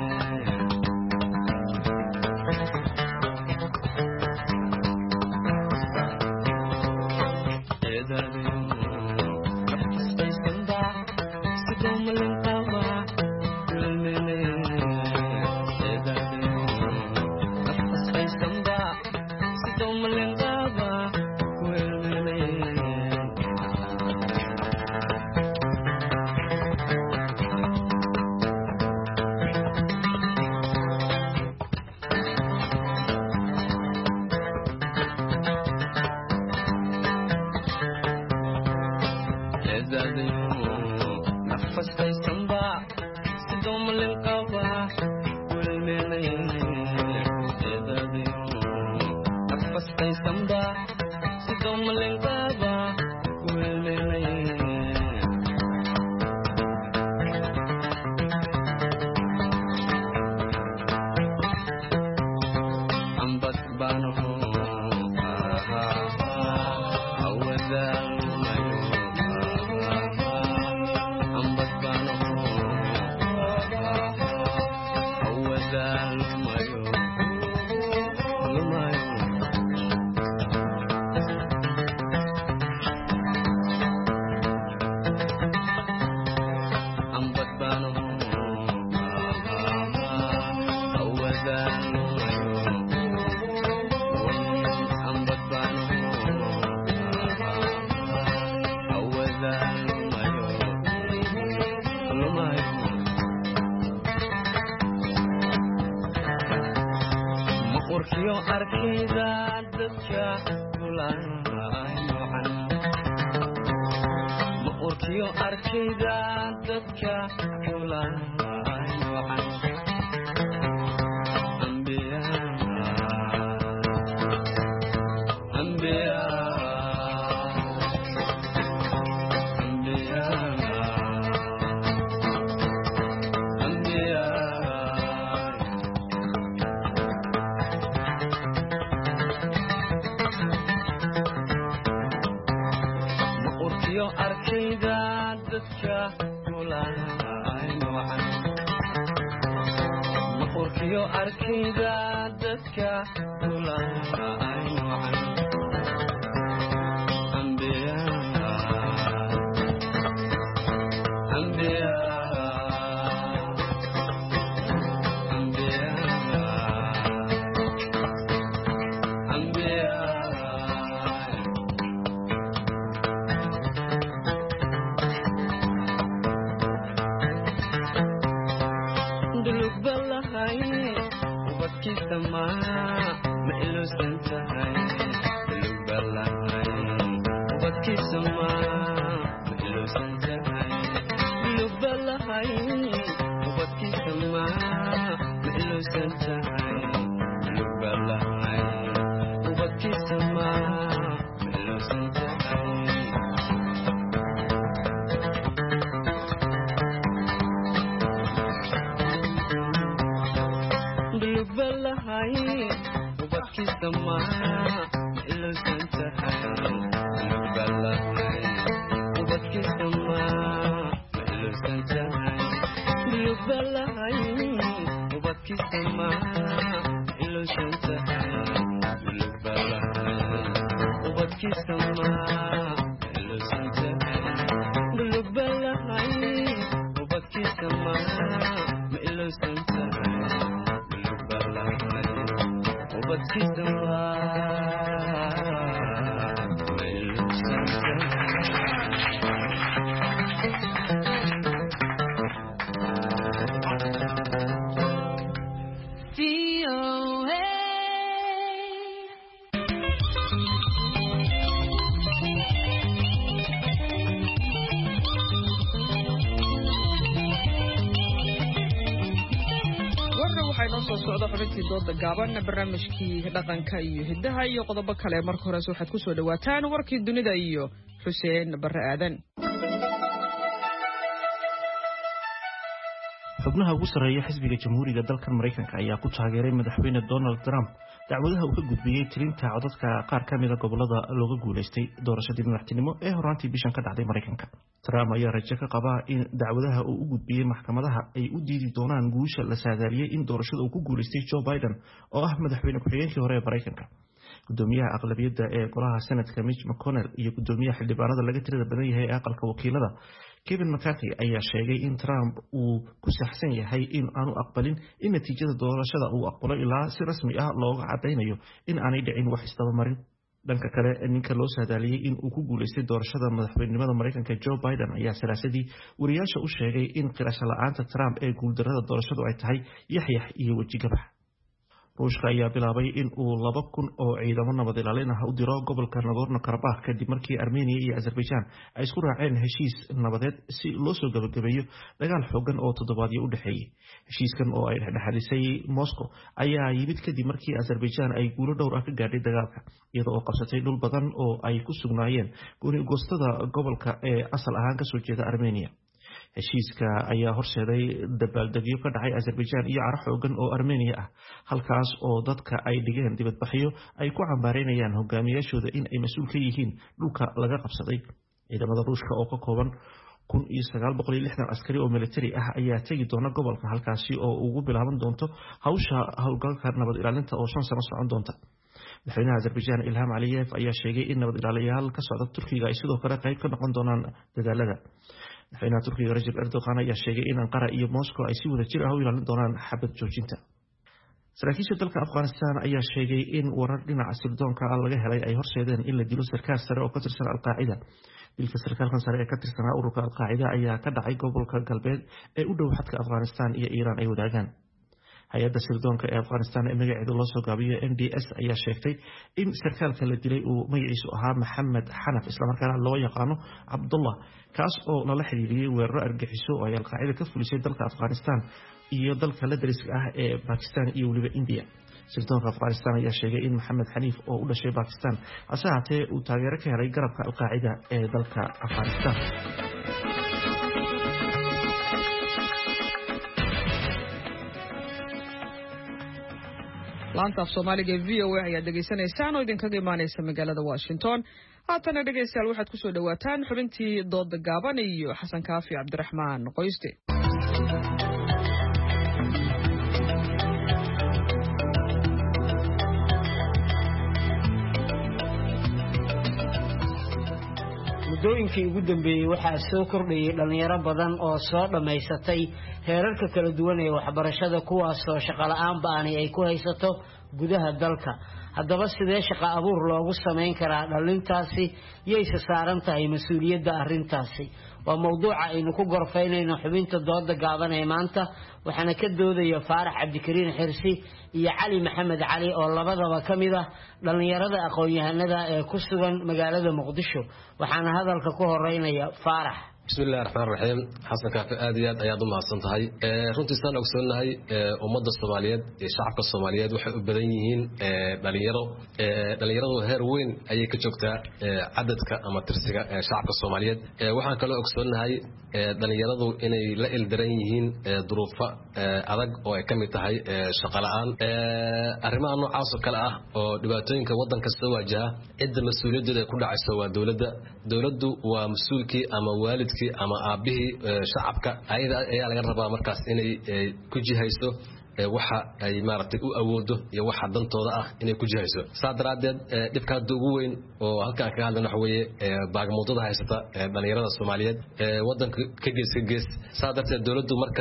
dooda gaaban barnaamijkii dhaqanka iyo hidaha iyo qodobo kale marka hore waxaad ku soo dhawaataan warkii dunida iyo Xuseen Barre Aadan. xubnaha ugu sarreeya xisbiga jamhuuriga dalkan Mareykanka ayaa ku taageeray madaxweyne Donald Trump dacwadaha uu ka gudbiyay tirinta codadka qaar ka mid ah gobolada looga guuleystay doorashadii madaxtinimo ee horaantii bishan ka dhacday Mareykanka. Trump ayaa rajo ka qaba in dacwadaha uu u gudbiyay maxkamadaha ay u diidi doonaan guusha la saadaaliyay in doorashada uu ku guuleystay Joe Biden oo ah madaxweyne ku-xigeenkii hore ee Mareykanka. gudoomiyaha aqlabiyadda ee golaha Senatka Mitch McConnell iyo gudoomiyaha xildhibaanada laga tirada badan yahay ee aqalka wakiilada Kevin McCarthy ayaa sheegay in Trump uu ku saxsan yahay in aanu aqbalin in natiijada doorashada uu aqbalo ilaa si rasmi ah looga cadeynayo in aanay dhicin wax isdaba marin. dhanka kale ninka loo saadaaliyay in uu ku guuleystay doorashada madaxweynenimada Mareykanka Joe Biden ayaa salaasadii wariyaasha u sheegay in qirasho la'aanta Trump ee guuldarrada doorashadu ay tahay yaxyax iyo wejigabax. ruushka ayaa bilaabay in uu laba kun oo ciidamo nabad ilaalin ah u diro gobolka Nagorno-Karabakh kadib markii Armenia iyo Azerbaijan ay isku raaceen heshiis nabadeed si loo soo gabagabeeyo dagaal xooggan oo toddobaadyo u dhaxeeyay. heshiiskan oo ay dhexdhexaadisay Moscow ayaa yimid kadib markii Azerbaijan ay guulo dhowr ah ka gaadhay dagaalka iyadoo oo qabsatay dhul badan oo ay ku sugnaayeen gooni-goostada gobolka ee asal ahaan ka soo jeeda Armenia. heshiiska ayaa horseeday dabaaldegyo ka dhacay Azerbaijan iyo caro xoogan oo Armenia ah halkaas oo dadka ay dhigeen dibadbaxyo ay ku cambaareynayaan hogaamiyaashooda in ay mas'uul ka yihiin dhulka laga qabsaday. ciidamada ruushka oo ka kooban kun iyo sagaal boqol iyo lixdan askari oo militari ah ayaa tagi doona gobolka halkaasi oo ugu bilaaban doonto hawsha howlgalka nabad ilaalinta oo shan sano socon doonta. madaxweynaha Azerbaijan Ilham Aliyev ayaa sheegay in nabad ilaaliyayaal ka socda Turkiga ay sidoo kale qayb ka noqon doonaan dadaalada. madaxweynaha Turkiga Recep Erdogan ayaa sheegay in Ankara iyo Moscow ay si wada jir ah u ilaalin doonaan xabad joojinta. saraakiisha dalka Afghanistan ayaa sheegay in warar dhinaca sirdoonka ah laga helay ay horseedeen in la dilo sarkaal sare oo ka tirsan Al-Qaacida. dilka sarkaalkan sare ee ka tirsanaa ururka Al-Qaacida ayaa ka dhacay gobolka galbeed ee u dhow xadka Afghanistan iyo Iiraan ay wadaagaan. hay-adda sirdoonka ee Afghanistan ee magaceeda loo soo gaabiyo M D S ayaa sheegtay in sarkaalka la dilay uu magaciisu ahaa Maxamed Xanaf islamarkaana loo yaqaano Cabdullah kaas oo lala xiriiriyay weeraro argaxiso oo ay Al-Qaacida ka fulisay dalka Afghanistan iyo dalka la dariska ah ee Pakistan iyo weliba India. sirdoonka Afghanistan ayaa sheegay in Maxamed Xaniif oo u dhashay Pakistan hase haatee uu taageero ka helay garabka Al-Qaacida ee dalka Afghanistan. laanta af Soomaaliga V O A ayaa dhageysanaysaan oo idinkaga imaanaysa magaalada Washington. haatana dhegeystayaal waxaad ku soo dhawaataan xubintii dooda gaaban iyo Xasan Kaafi Cabdiraxmaan Qoyste. muddooyinkii ugu dambeeyey waxaa soo kordhayay dhalinyaro badan oo soo dhammaysatay heerarka kala duwan ee waxbarashada kuwaasoo shaqo la'aan ba'ani ay ku haysato gudaha dalka. haddaba sidee shaqo abuur loogu samayn karaa dhalintaasi yayse saaran tahay mas-uuliyadda arrintaasi waa mowduuca aynu ku gorfaynayno xubinta dooda gaaban ee maanta waxaana ka doodaya Faarax Cabdikariin Xirsi iyo Cali Maxamed Cali oo labadaba ka mid ah dhalinyarada aqoon-yahanada ee ku sugan magaalada Muqdisho waxaana hadalka ku horeynaya Faarax. بسم الله الرحمن الرحيم حسن كافي آديات أياد ما صنتهاي رنتي سنة وصلنا هاي أمض الصوماليات شعب الصوماليات وحب بدنيين دليرو دليرو هيروين أي كتشوكتا عدد كأما ترسك شعب الصوماليات وحنا كلا وصلنا هاي دليرو إن لا الدرينيين ظروف أرق أو كم تهاي شقلان أرمى أنه عاصر كلا ودبعتين كوضن كسواجها إد مسؤولية ده كل عسوا دولة دولة ومسؤولك أما والد ama aabihii shacabka ayada ayaa laga rabaa markaas inay ku jihayso waxa ay maartay u awoodo iyo waxa dantooda ah inay ku jihayso saadaradeed dhibka ugu weyn oo halkaan ka hadlana waxa weeye baagmoodada haysata dhalinyarada Soomaaliyeed wadanka ka geeska gees saadarteed dawladdu marka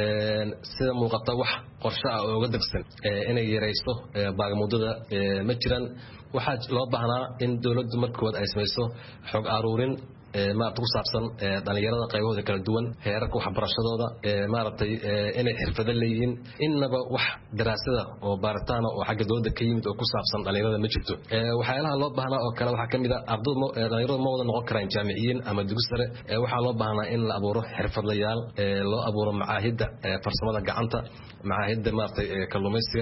sida muuqata wax qorshe ah oo uga dagsan inay yareyso baagmoodada ma jiraan waxa loo baahnaa in dawladdu markood ay samayso xog aruurin ما توصفن dhalinyarada qaybahooda kala duwan heerarka waxbarashadooda maartay inay xirfado leeyihiin inaba wax daraasada oo baaritaan oo xagga dawladda ka yimid oo ku saabsan dhalinyarada ma jirto waxyaalaha loo baahnaa oo kale waxa kamid ah ardayda dhalinyarada ma wada noqon karaan jaamiciyiin ama dugsi sare waxa loo baahnaa in la abuuro xirfadlayaal loo abuuro macaahidda farsamada gacanta macaahidda maartay kalluumaysiga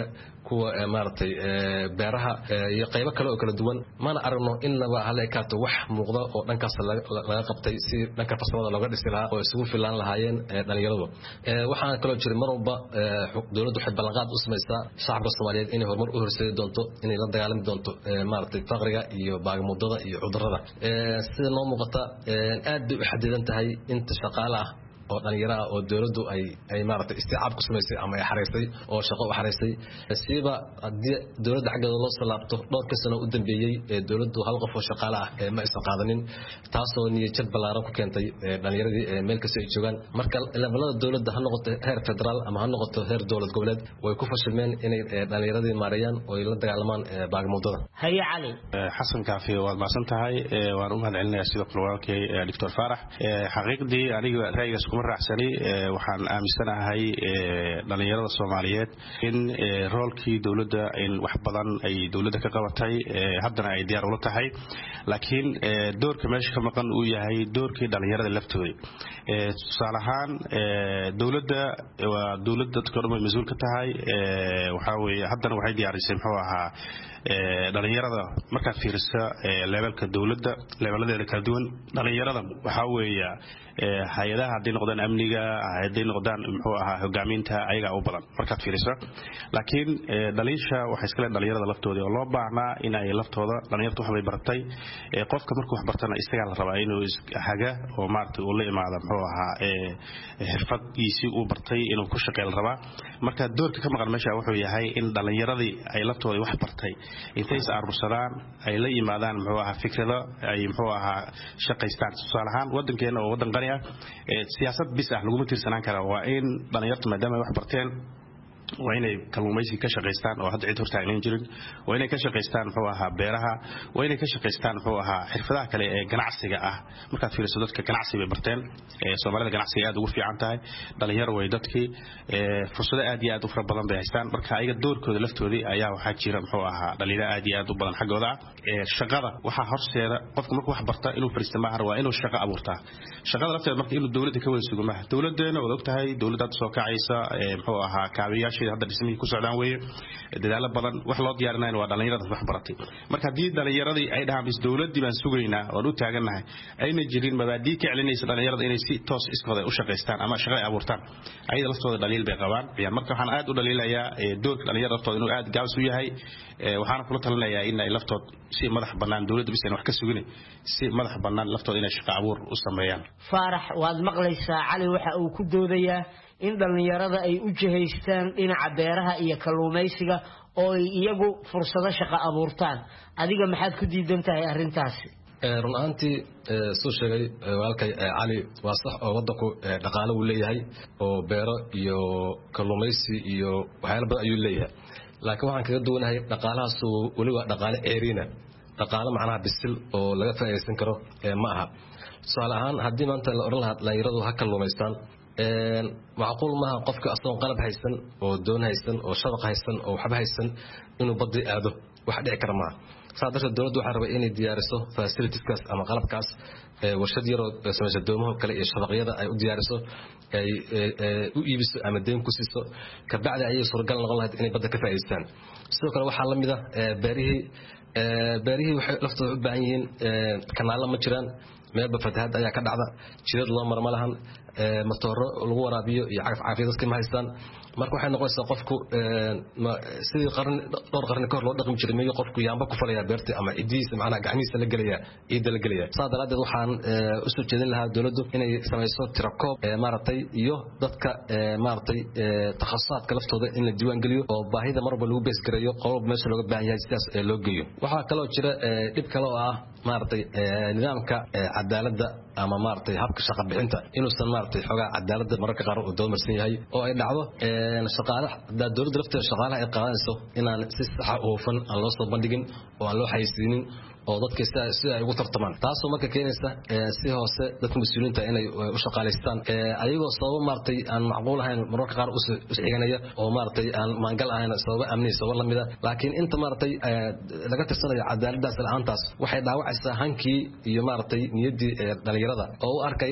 kuwa maartay beeraha iyo qaybo kale oo kala duwan mana aragno inaba halay kaato wax muuqda oo dhankaas laga qabtay si dhanka farsamada looga dhisi lahaa oo isugu filaan lahaayeen dhalinyaradu waxaan kala jiray mar walba dawladdu waxay ballanqaad u samaysaa shacabka Soomaaliyeed inay horumar u horseedi doonto inay la dagaalami doonto maartay faqriga iyo baagmudada iyo cudurrada sida noo muuqata aad u xadidan tahay inta shaqaalaha oo dhalinyarada oo dawladdu ay ay maartay isticaab ku sameysay ama ay xareysay oo shaqo u xareysay siiba hadii dawladda xaggeeda loo salaabto dhowr ka sano u dambeeyay ee dawladdu hal qof oo shaqaale ah ee ma aysan qaadanin taasoo niyad balaaran ku keentay dhalinyaradii meel kasta ay joogaan marka levelada dawladda ha noqoto heer federaal ama ha noqoto heer dawlad goboleed way ku fashilmeen inay dhalinyaradii maareeyaan oo ay la dagaalamaan baagmudada haye cali xasan kaafi waad maasan tahay waan u mahadcelinayaa sidoo kale walaalkay doctor Faarax xaqiiqdii aniga ra'yigaas kuma raacsani waxaan aaminsanahay dhalinyarada Soomaaliyeed in roolkii dawladda in wax badan ay dawladda ka qabatay haddana ay diyaar u tahay laakiin doorka meesha ka maqan uu yahay doorkii dhalinyarada laftooda tusaale ahaan dawladda waa dawladda dadka dhan ay mas'uul ka tahay waxa weeye haddana waxay diyaarisay muxuu ahaa dhalinyarada markaad fiiriso levelka dawladda leveladeeda kala duwan dhalinyarada waxa weeye hay'adaha hadii noqdaan amniga hadii noqdaan muxuu ahaa hogaaminta ayaga u badan markaad fiiriso laakiin dhaliisha waxa iska leedahay dhalinyarada laftooda oo loo baahnaa in ay laftooda dhalinyaradu wax bay baratay qofka markuu wax bartana isaga la rabaa inuu haga oo maartay uu la imaado muxuu ahaa xirfadiisii uu bartay inuu ku shaqeeyo la rabaa marka doorka ka maqan meesha wuxuu yahay in dhalinyaradii ay laftooda wax bartay intay saarursadaan ay la yimaadaan muxuu ahaa fikrado ay muxuu ahaa shaqaystaan tusaale ahaan wadankeena oo wadan qani ah siyaasad bis ah lagu tiirsanaan kara waa in dhalinyaradu maadaama ay wax barteen waa inay kalluumaysi ka shaqaystaan oo hadda cid hortaagan jirin waa inay ka shaqaystaan muxuu ahaa beeraha waa inay ka shaqaystaan muxuu ahaa xirfadaha kale ee ganacsiga ah markaad fiiriso dadka ganacsi bay barteen ee Soomaalida ganacsiga aad ugu fiican tahay dhalinyaro way dadkii fursado aad iyo aad u fara badan bay haystaan marka ayaga doorkooda laftoodii ayaa waxa jira muxuu ahaa dhalinyaro aad iyo aad u badan xagooda ee shaqada waxa horseeda qofka markuu wax barta inuu fariisto ma waa inuu shaqo abuurtaa shaqada lafteeda marka inuu dawladda ka wada sugo ma dawladdeena oo ogtahay dawladda soo kacaysa ee muxuu ahaa kaabiyaasha hadda dhismihii ku socdaan weeye dadaalo badan wax loo diyaarinayo waa dhalinyarada wax baratay marka hadii dhalinyaradii ay dhahaan bis dawladii baan sugaynaa oo u taaganahay ayna jirin mabaadii ka celinaysa dhalinyarada inay si toos iskooda u shaqaystaan ama shaqo ay abuurtaan ayada laftooda dhaliil bay qabaan marka waxaan aad u dhaliilayaa doorka dhalinyarada laftooda inuu aad gaabis u yahay waxaan kula talinayaa in ay laftood si madax banaan dawladda bis wax ka sugin si madax banaan laftooda inay shaqo abuur u sameeyaan Faarax waad maqlaysaa cali waxa uu ku doodayaa in dhalinyarada ay u jihaystaan dhinaca beeraha iyo kalluumaysiga oo ay iyagu fursado shaqo abuurtaan adiga maxaad ku diidan tahay arrintaasi run ahaantii soo sheegay walaalkay cali waa sax oo wadanku dhaqaale uu leeyahay oo beero iyo kalluumaysi iyo waxyaalo badan ayuu leeyahay laakiin waxaan kaga duwanahay dhaqaalahaas wali waa dhaqaale ceeriina dhaqaale macnaha bisil oo laga faa'iideysan karo ma aha tusaale ahaan haddii maanta la oran lahaa dhalinyaradu ha kalluumaystaan macquul maaha qofka asoon qalab haysan oo doon haysan oo shabaq haysan oo waxba haysan inuu baddi aado wax dhici kara maaha saa darteed dawladdu waxay rabay inay diyaariso facilitieskaas ama qalabkaas warshad yaroo samaysa doomaha kale iyo shabaqyada ay u diyaariso ay u iibiso ama deyn ku siiso kabacdi ayay suuragal noqon lahayd inay badda ka faa'iideystaan sidoo kale waxaa la mid ah beerihii beerihii waxay laftooda u baahan yihiin kanaalo ma jiraan meelba fatahaad ayaa ka dhacda jidad loo maro ma lahan matooro lagu waraabiyo iyo cagaf caafiya dadka ma haystaan marka waxay noqonaysaa qofku sidii qarni dhowr qarni ka hor loo dhaqmi jiray meeyo qofku yaamba ku falaya beerta ama cidiisa macnaha gacmihiisa la gelaya ciidda la gelaya saa daraadeed waxaan u soo jeedin lahaa dawladdu inay samayso tirakoob maaragtay iyo dadka maaragtay takhasusaadka laftooda in la diiwaan geliyo oo baahida marba lagu bees gareeyo qolob meesha looga baahan yahay sidaas loo geeyo waxaa kaloo jira dhib kale oo ah maaragtay nidaamka cadaaladda ama maaragtay habka shaqo bixinta inuusan maaragtay xogaa cadaaladda mararka qaar uu doomarsan yahay oo ay dhacdo shaqaalaha dawladda lafteeda shaqaalaha ay qaadanayso inaan si saxa oo hufan aan loo soo bandhigin oo aan loo xayeysiinin oo dadka si ay ugu tartamaan taasoo marka keenaysa si hoose dadka mas'uuliyiinta inay u shaqaalaystaan ayagoo sababo maaragtay aan macquul ahayn mararka qaar us xiganaya oo maaragtay aan maangal ahayn sababo amni sababo la mida laakiin inta maaragtay laga tirsanayo cadaaladdaas la'aantaas waxay dhaawacaysaa hankii iyo maaragtay niyaddii dhalinyarada oo u arkaya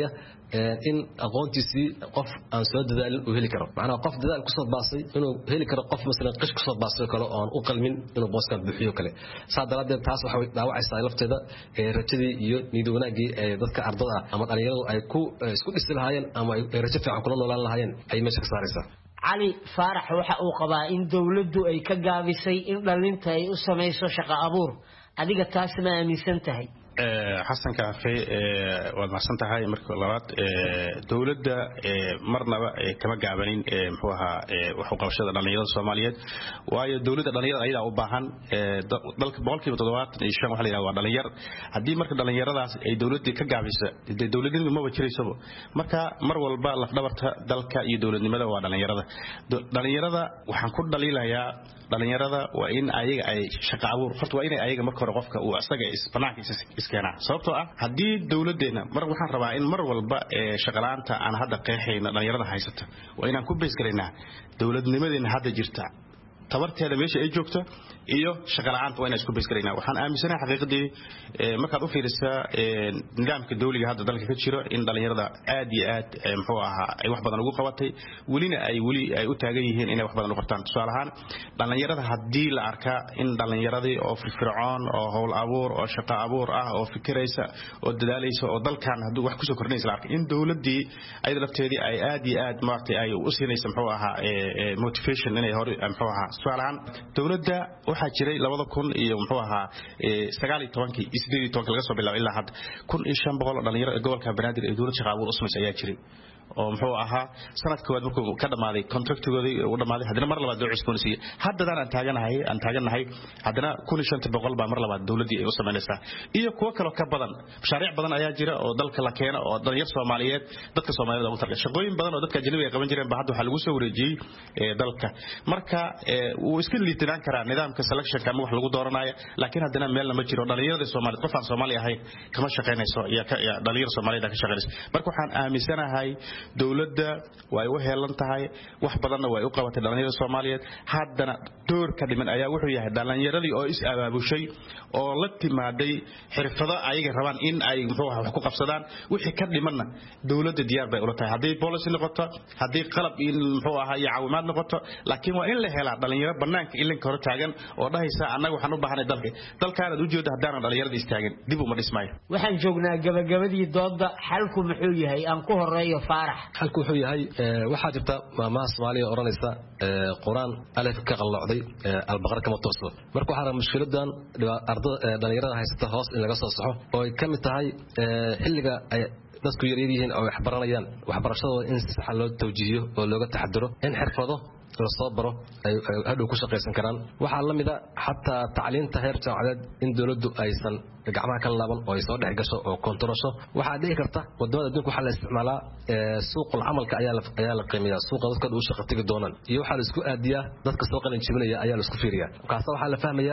in aqoontiisii qof aan soo dadaalin uu heli karo macnaha qof dadaal ku soo baasay inuu heli karo qof masalan qish ku soo baasay kale oo aan u qalmin inuu booskan buuxiyo kale saadaradeed taas waxa dhaawacaysaa lafteeda rajadii iyo niyad wanaagii ee dadka ardada ama dhalinyaradu ay ku isku dhisi lahaayeen ama ay rajo fiican kula noolaan lahaayeen ay meesha ka saaraysaa cali faarax waxa uu qabaa in dawladdu ay ka gaabisay in dhalinta ay u samayso shaqo abuur adiga taas ma aaminsan tahay xasan kaafe waad mahadsan tahay marka labaad dowladda marnaba kama gaabanin muxuu ahaa wax u qabashada dhalinyarada Soomaaliyeed waayo dowladda dhalinyarada ayadaa u baahan dalka boqolkiiba toddobaatan iyo shan waxa la yiraahdaa waa dhalinyar haddii marka dhalinyaradaas ay dowladda ka gaabisa dowladnimadu ma wajirayso marka mar walba laf dhabarta dalka iyo dowladnimada waa dhalinyarada dhalinyarada waxaan ku dhaliilayaa dhalinyarada waa in ayaga ay shaqo abuur horta waa in ayaga marka hore qofka uu asaga isbanaankiisa iskeenaa sababtoo ah haddii dowladeena mar waxaan rabaa in mar walba shaqo la'aanta aan hadda qeexayna dhalinyarada haysata waa inaan ku bees garaynaa dowladnimadeena hadda jirta tabarteeda meesha ay joogto iyo shaqo la'aanta waa inaan isku bees garaynaa waxaan aaminsanahay xaqiiqdii markaad u fiirisaa nidaamka dawliga hadda dalka ka jiro in dhalinyarada aad iyo aad muxuu ahaa ay wax badan ugu qabatay welina ay weli ay u taagan yihiin inay wax badan u qabtaan tusaale ahaan dhalinyarada haddii la arkaa in dhalinyaradii oo firfircoon oo howl abuur oo shaqo abuur ah oo fikiraysa oo dadaalaysa oo dalkan hadduu wax kusoo kordhinaysa la arkay in dowladdii ayada lafteedii ay aad iyo aad maaragtay ay u siinaysa muxuu ahaa motivation inay hore muxuu ahaa tusaale ahaan dowladda waxaa jiray labada kun iyo muxuu ahaa sagaal iyo tobankii iyo sideed iyo tobankii laga soo bilaabo ilaa hadda kun iyo shan boqol oo dhalinyaro ee gobolka Banaadir ee dowladda shaqo abuur u samaysay ayaa jiray oo muxuu ahaa sanad koowaad markuu ka dhamaaday contractigoodii uu dhamaaday hadana mar labaad loo cusboonsiiyay haddana aan taaganahay aan taaganahay hadana kun iyo shan boqol baa mar labaad dowladii ay u sameynaysaa iyo kuwa kale ka badan mashaariic badan ayaa jira oo dalka la keeno oo dhalinyar Soomaaliyeed dadka Soomaaliyeed ugu targa shaqooyin badan oo dadka ajnabiga ay qaban jireen ba hadda waxa lagu soo wareejiyay ee dalka marka uu iska liitinaan karaa nidaamka selection kama wax lagu dooranayo laakiin hadana meel lama jiro dhalinyarada Soomaaliyeed qof aan Soomaali ahayn kama shaqeynayso iyo dhalinyar Soomaaliyeed ka shaqeynayso marka waxaan aaminsanahay dowladda way u heelan tahay wax badanna way u qabatay dhalinyarada Soomaaliyeed haddana door ka dhiman ayaa wuxuu yahay dhalinyaradii oo is abaabushay oo la timaaday xirfado ayaga rabaan in ay muxuu wax ku qabsadaan wixii ka dhimanna dowladda diyaar bay u tahay haddii policy noqoto haddii qalab in muxuu ahaa iyo caawimaad noqoto laakiin waa in la helaa dhalinyaro banaanka ilinka hor taagan oo dhahaysa annaga waxaan u baahanay dalka dalkaana u jeedo haddaan dhalinyarada istaagan dib uma dhismaayo waxaan joognaa gabagabadii doodda xalku muxuu yahay aan ku horeeyo faarax halku wuxuu yahay waxa jirta maamaha Soomaaliya oranaysa Quraan alif ka qalloocday albaqara kama tooso marka waxa mushkiladan ardada dhalinyarada haysata hoos in laga soo saxo oo ay kamid tahay xilliga ay dadku yar yihiin oo wax baranayaan waxbarashadooda in si sax loo tawjiihiyo oo looga taxadiro in xirfado la soo baro ay hadhow ku shaqeysan karaan waxa la mid ah xataa tacliinta heer jaamacadeed in dawladdu aysan gacmaha ka laaban oo ay soo dhex gasho oo kontarasho waxa dhici karta wadamada adduunka waxa la isticmaalaa suuqul amalka ayaa la ayaa la qiimeeyaa suuqa dadka u shaqo tagi doonaan iyo waxa la isku aadiyaa dadka soo qalin jibinaya ayaa la isku fiiriyaa kaas waxa la fahmayaa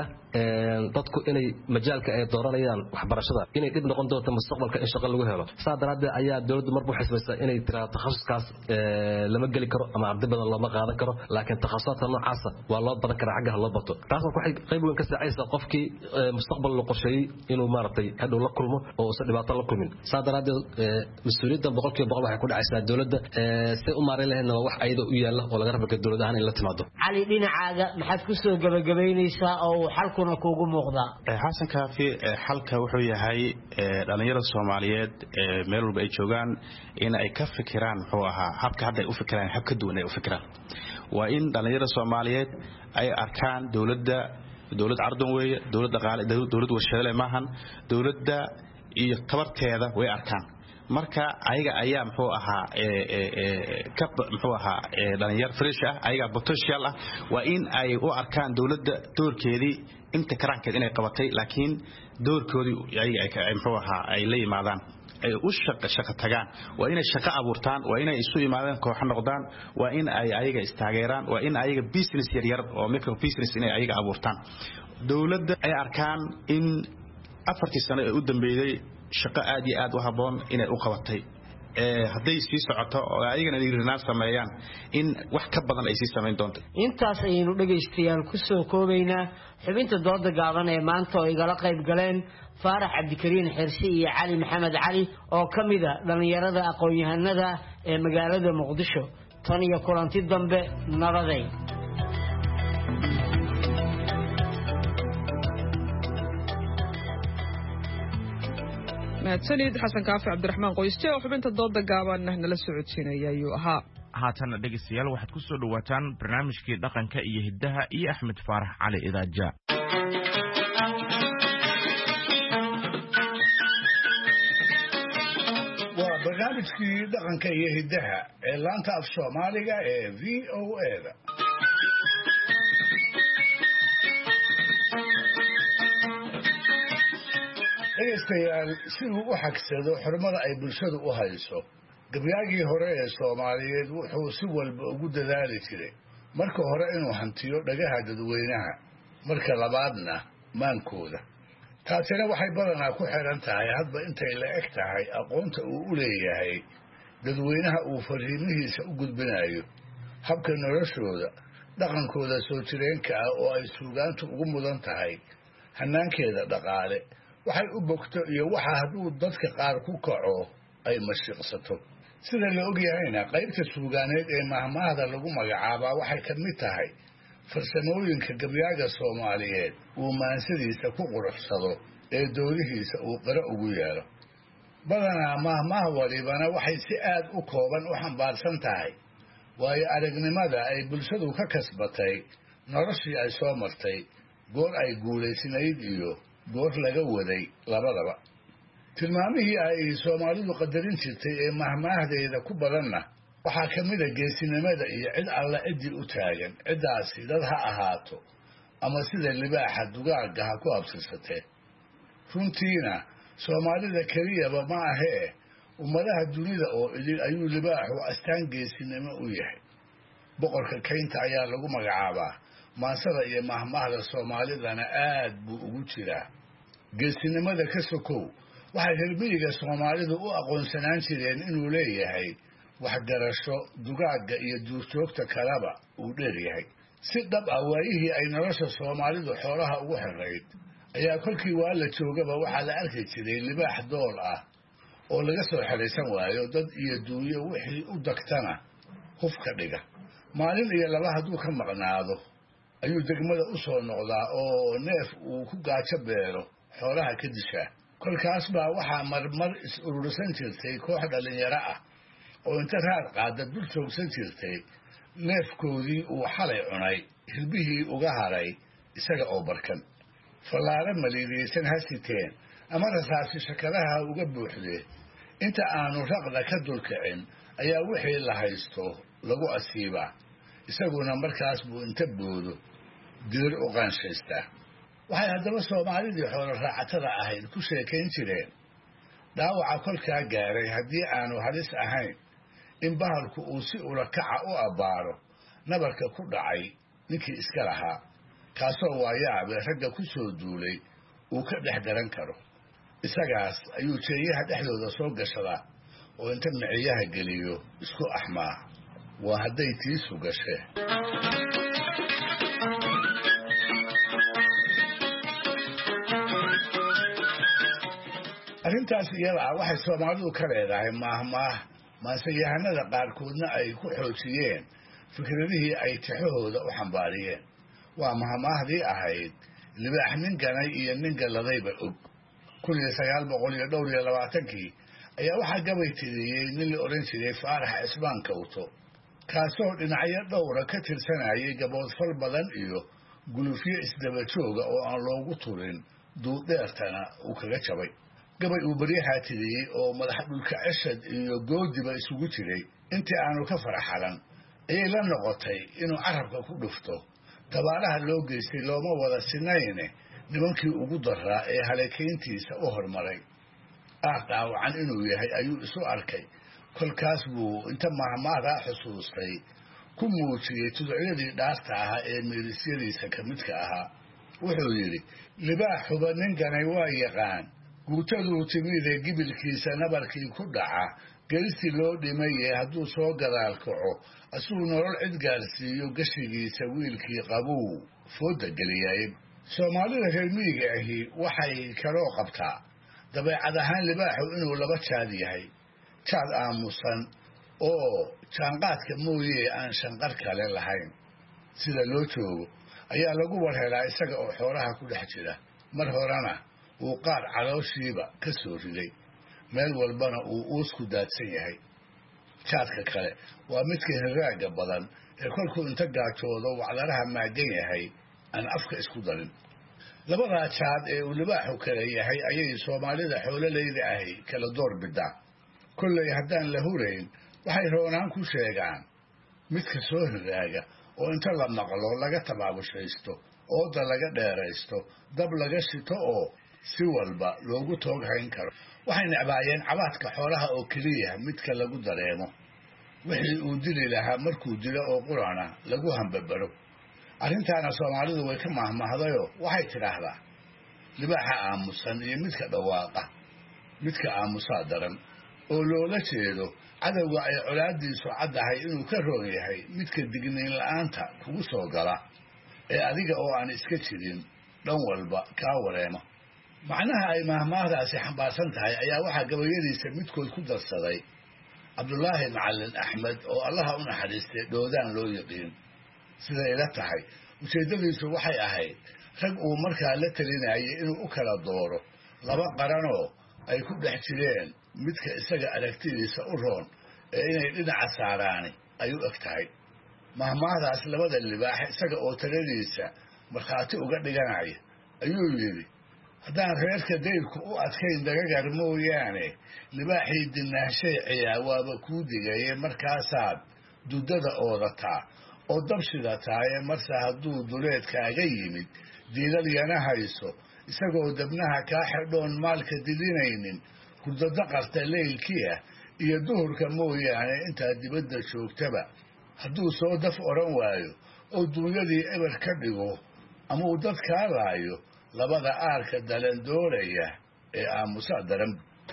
dadku inay majaalka ay dooranayaan waxbarashada inay dib noqon doonto mustaqbalka in shaqo lagu helo saadaraadda ayaa dawladdu marba waxay samaysaa inay tiraahdo takhasuskaas lama geli karo ama arday badan looma qaadan karo laakiin takhasusaadka noocaas waa loo badan karaa xagga loo bato taas waxay qayb weyn ka saacaysaa qofkii mustaqbal loo qorsheeyay inuu maartay hadhow la kulmo oo uusan dhibaato la kulmin saadaraadda mas'uuliyadda boqolkiiba boqol waxay ku dhacaysaa dawladda si u maareyn lahayn wax ayada u yaala oo laga rabo dawladda ahaan in la timaado cali dhinacaaga maxaad ku soo gabagabaynaysaa oo xalkuna kuugu muuqdaa xasan kaafi xalka wuxuu yahay dhalinyarada Soomaaliyeed meel walba ay joogaan in ay ka fikiraan muxuu ahaa habka hadda ay u fikiraan hab ka duwan ay u fikiraan waa in dhalinyarada Soomaaliyeed ay arkaan dawladda dawlad ardan weeye dawlad dhaqaale dawlad warshado maahan dawladda iyo tabarteeda way arkaan marka ayaga ayaa muxuu ahaa ee ee ka muxuu ahaa dhalinyar fresh ah ayaga potential ah waa in ay u arkaan dawladda doorkeedii inta karaankeed inay qabatay laakiin doorkoodii ayaga ay muxuu ahaa ay la yimaadaan ay u shaqo shaqo tagaan waa inay shaqo abuurtaan waa inay isu imaadaan koox noqdaan waa in ay ayaga istaageeraan waa in ayaga business yar yar oo micro business inay ayaga abuurtaan dawladda ay arkaan in afartii sano ee u dambeeyay shaqo aad iyo aad u haboon inay u qabatay hadday sii socoto oo ayagana dhiirinaan sameeyaan in wax ka badan ay sii samayn doonto. intaas ayaynu dhegaystayaal ku soo koobaynaa xubinta dooda gaaban ee maanta oo igala qayb galeen faarax cabdikariin xirsi iyo cali maxamed cali oo ka mid ah dhalinyarada aqoon-yahanada ee magaalada muqdisho. tan iyo kulanti dambe nabaday. mahadsanid xasan kaafi cabdiraxmaan qoyste oo xubinta dooda gaaban nala socodsiinaya ayuu ahaa. haatana dhegaystayaal waxaad ku soo dhawaataan barnaamijkii dhaqanka iyo hiddaha iyo axmed faarax cali idaaja. waa barnaamijkii dhaqanka iyo hiddaha ee laanta af soomaaliga ee v o a-da. dhegaystayaal siduu u xagsado xurmada ay bulshadu u hayso gabyaagii hore ee soomaaliyeed wuxuu si walba ugu dadaali jiray marka hore inuu hantiyo dhagaha dadweynaha, marka labaadna maankooda. taasina waxay badanaa ku xidhan tahay hadba intay la eg tahay aqoonta uu u leeyahay dadweynaha uu fariimihiisa u gudbinayo, habka noloshooda, dhaqankooda soo jireenka ah oo ay suugaantu ugu mudan tahay, hanaankeeda dhaqaale, waxay u bogto iyo waxa hadduu dadka qaar ku kaco ay mashiiqsato. sida la ogyahayna qaybta suugaaneed ee mahmaahda lagu magacaabaa waxay ka mid tahay farsamooyinka gabyaaga soomaaliyeed uu maansadiisa ku quruxsado ee doodihiisa uu qiro ugu yeelo. badanaa mahmaah walibana waxay si aad u kooban u xambaarsan tahay waayo aragnimada ay bulshadu ka kasbatay noloshii ay soo martay, goor ay guulaysnayd iyo goor laga waday labadaba. tilmaamihii ay soomaalidu qadarin jirtay ee mahmaahdeeda ku badanna waxaa ka mid a geesinimada iyo cid alla ciddii u taagan, ciddaasi dad ha ahaato ama sida libaaxa dugaagga ha ku absirsatee. runtiina soomaalida keliyaba ma ahee ummadaha dunida oo idin ayuu libaaxu astaan geesinimo u yahay. boqorka kaynta ayaa lagu magacaabaa, maansada iyo mahmaahda soomaalidana aad buu ugu jiraa. geesinimada ka sokow waxay reermiyiga soomaalidu u aqoonsanaan jireen inuu leeyahay waxgarasho dugaagga iyo duurjoogta kaleba uu dheeryahay. si dhab ah waayihii ay nolosha soomaalidu xoolaha ugu xirayd ayaa kolkii waa la joogaba waxaa la arki jiray libaax dool ah oo laga soo xeraysan waayo, dad iyo duunyo wixii u dagtana huf ka dhiga. maalin iyo laba hadduu ka maqnaado ayuu degmada u soo noqdaa oo neef uu ku gaajo beelo xoolaha ka dishaa. kolkaas baa waxaa marmar is urursan jirtay koox dhallinyaro ah oo inta raad qaada dul joogsan jirtay neefkoodii uu xalay cunay, hirbihii uga haray isaga oo barkan. fallaare maliidiyeysan ha siteen ama rasaasi shakadaha uga buuxdee, inta aanu raqda ka dulkicin ayaa wixii la haysto lagu asiibaa, isaguna markaas buu inta boodo diir u qaanshaystaa. waxay haddaba soomaalidii xoolo raacatada ahayd ku sheekayn jireen dhaawaca kolkaa gaaray haddii aanu halis ahayn in bahalku uu si ulakaca u abbaaro nabarka ku dhacay ninkii iska lahaa, kaasoo waayaabe ragga ku soo duulay uu ka dhex garan karo. isagaas ayuu jeeyaha dhexdooda soo gashadaa oo inta miciyaha geliyo isku axmaa. waa hadday tiisu gashee. arrintaas iyada ah waxay soomaalidu ka leedahay maahmaah maanseyahanada qaarkoodna ay ku xoojiyeen fikradihii ay tixahooda u xambaariyeen. waa mahmaahdii ahayd libaax nin ganay iyo nin galladayba og. kun iyo sagaal boqol iyo dhowr iyo labaatankii ayaa waxaa gabay tiriyey nin la odhan jiray faarax cismaan kawto, kaasoo dhinacyo dhowra ka tirsanayay gaboodfal badan iyo gulufyo isdaba jooga oo aan loogu turin duuddheertana uu kaga jabay. gabay uu baryahaa tiriyey oo madax dhulka ceshad iyo goodiba isugu jiray intii aanu ka faraxalan ayay la noqotay inuu carabka ku dhufto. tabaaraha loo geystay looma wada sinayne nimankii ugu daraa ee haleekayntiisa u hormaray. aar dhaawacan inuu yahay ayuu isu arkay. kolkaas buu inta mahmaahdaa xusuustay ku muujiyey tuducyadii dhaarta ahaa ee meelisyadiisa ka midka ahaa. wuxuu yidhi, libaaxuba nin ganay waa yaqaan, guutaduu timidee gibilkiisa nabarkii ku dhaca gelistii loo dhimaye hadduu soo gadaal kaco asuu nolol cid gaarsiiyo gashigiisa wiilkii qabuu fooda geliyay soomaalida reer miyiga ahi waxay kaloo qabtaa dabeecad ahaan libaaxu inuu laba jaad yahay jaad aamusan oo jaanqaadka mooye aan shanqar kale lahayn sida loo joogo ayaa lagu warhelaa isaga oo xoolaha ku dhex jira mar horena uu qaar calooshiiba ka soo riday meel walbana uu uus ku daadsan yahay jaadka kale waa midka hiraaga badan ee kolkuu inta gaajoodo wacdaraha maagan yahay aan afka isku darin labadaa jaad ee uu libaaxu kale yahay ayay soomaalida xoololeyda ahi kala door bidaa kollay haddaan la hurayn waxay roonaan ku sheegaan midka soo hiraaga oo inta la maqlo laga tabaabushaysto ooda laga dheeraysto dab laga shito oo si walba loogu toog hayn karo waxay necbaayeen cabaadka xoolaha oo keliya midka lagu dareemo wixii uu dili lahaa markuu dilo oo qurana lagu hambabaro arrintaana soomaalidu way ka mahmahdayoo waxay tidhaahdaa libaaxa aamusan iyo midka dhawaaqa midka aamusaa daran oo loola jeedo cadowga ay colaadiisu caddahay inuu ka roon yahay midka digniin la'aanta kugu soo gala ee adiga oo aan iska jirin dhan walba kaa wareema macnaha ay mahmaahdaasi xambaarsan tahay ayaa waxaa gabayadiisa midkood ku darsaday cabdulaahi macallin axmed oo allaha u naxariistay dhoodaan loo yiqiin siday ila tahay ujeeddadiisu waxay ahayd rag uu markaa la telinayay inuu u kala dooro laba qaranoo ay ku dhex jireen midka isaga aragtidiisa u roon ee inay dhinaca saaraani ay u eg tahay mahmaahdaas labada libaax isaga oo taladiisa markhaati uga dhiganaya ayuu yidhi haddaan reerka dayrku u adkayn dagagar mooyaane libaaxii dinaashay ciyaa waaba kuu digaye markaasaad dudada oodataa oo dabshidataaye marse hadduu duleedkaaga yimid diilal yana hayso isagoo dabnaha kaa xidhoon maalka didinaynin hurdada qarta leylkii ah iyo duhurka mooyaane intaad dibadda joogtaba hadduu soo daf odhan waayo oo duunyadii eber ka dhigo ama uu dad kaa laayo labada aarka dalandooraya ee aamusa daran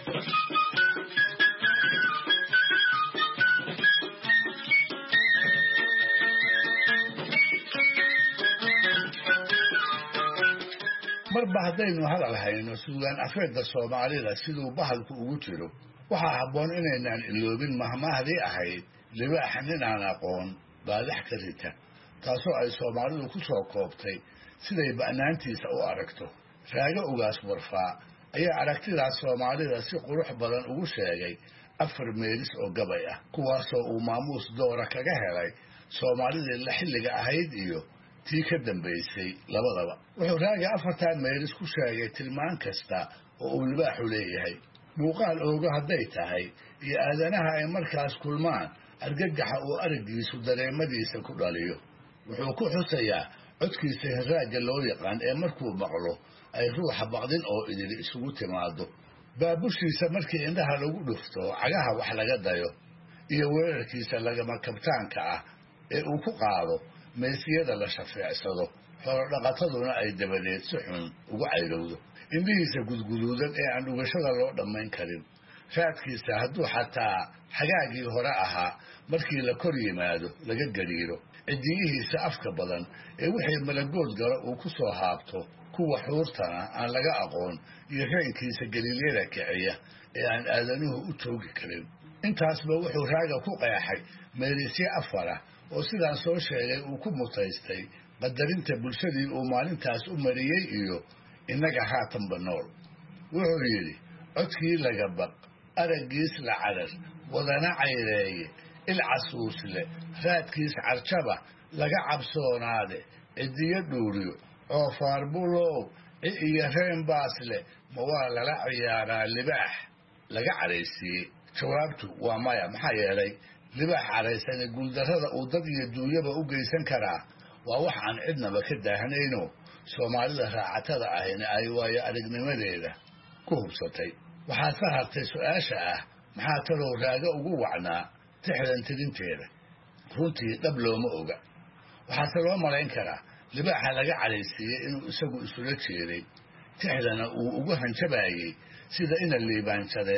marba haddaynu hadal hayno suugaan afeedda soomaalida siduu bahalku ugu jiro waxaa habboon inaynaan iloobin mahmaahdii ahayd libaaxa nin aan aqoon baadax ka rita taasoo ay soomaalidu ku soo koobtay siday ba'naantiisa u aragto raago ugaas warfaa ayaa aragtidaas soomaalida si qurux badan ugu sheegay afar meelis oo gabay ah kuwaasoo uu maamuus doora kaga helay soomaalidii la xilliga ahayd iyo tii ka dambaysay labadaba wuxuu raaga afartan meelis ku sheegay tilmaan kasta oo uu libaaxu leeyahay muuqaal oogo hadday tahay iyo aadanaha ay markaas kulmaan argagaxa uu araggiisu dareemadiisa ku dhaliyo wuxuu ku xusayaa codkiisa hiraaga loo yaqaan ee markuu maqlo ay ruuxa baqdin oo idili isugu timaado baabushiisa markii indhaha lagu dhufto cagaha wax laga dayo iyo weerarkiisa lagama kabtaanka ah ee uu ku qaado meesiyada la shafeecsado xoolodhaqataduna ay dabadeed si xun ugu cayrowdo indhihiisa gudguduudan ee aan dhugashada loo dhammayn karin raadkiisa hadduu xataa xagaagii hore ahaa markii la kor yimaado laga gariiro cidiyihiisa afka badan ee wixii malagood galo uu ku soo haabto kuwa xuurtana aan laga aqoon iyo reenkiisa galiilyada kiciya ee aan aadanuhu u joogi karin intaasba wuxuu raaga ku qeexay meelisyo afara oo sidaan soo sheegay uu ku mutaystay qadarinta bulshadii uu maalintaas u mariyey iyo innaga haatanba nool wuxuu yidhi codkii laga baq araggiis la cadar wadana cayreeye il casuusle raadkiis carjaba laga cabsoonaade cidiyo dhuuriyo coofaar bulow ci iyo reen baasle ma waa lala ciyaaraa libaax laga cadhaysiiyey jawaabtu waa maya maxaa yeelay libaax cadhaysane guuldarrada uu dad iyo duunyaba u geysan karaa waa wax aan cidnaba ka daahnayno soomaalida raacatada ahina ay waayo aragnimadeeda ku hubsatay waxaa ka hartay su-aasha ah maxaa talow raaga ugu wacnaa tixdan tirinteeda runtii dhab looma oga waxaase loo malayn karaa libaaxa laga cadhaysiiyey inuu isagu isula jeeday tixdana uu ugu hanjabayey sida ina liibaanjadeer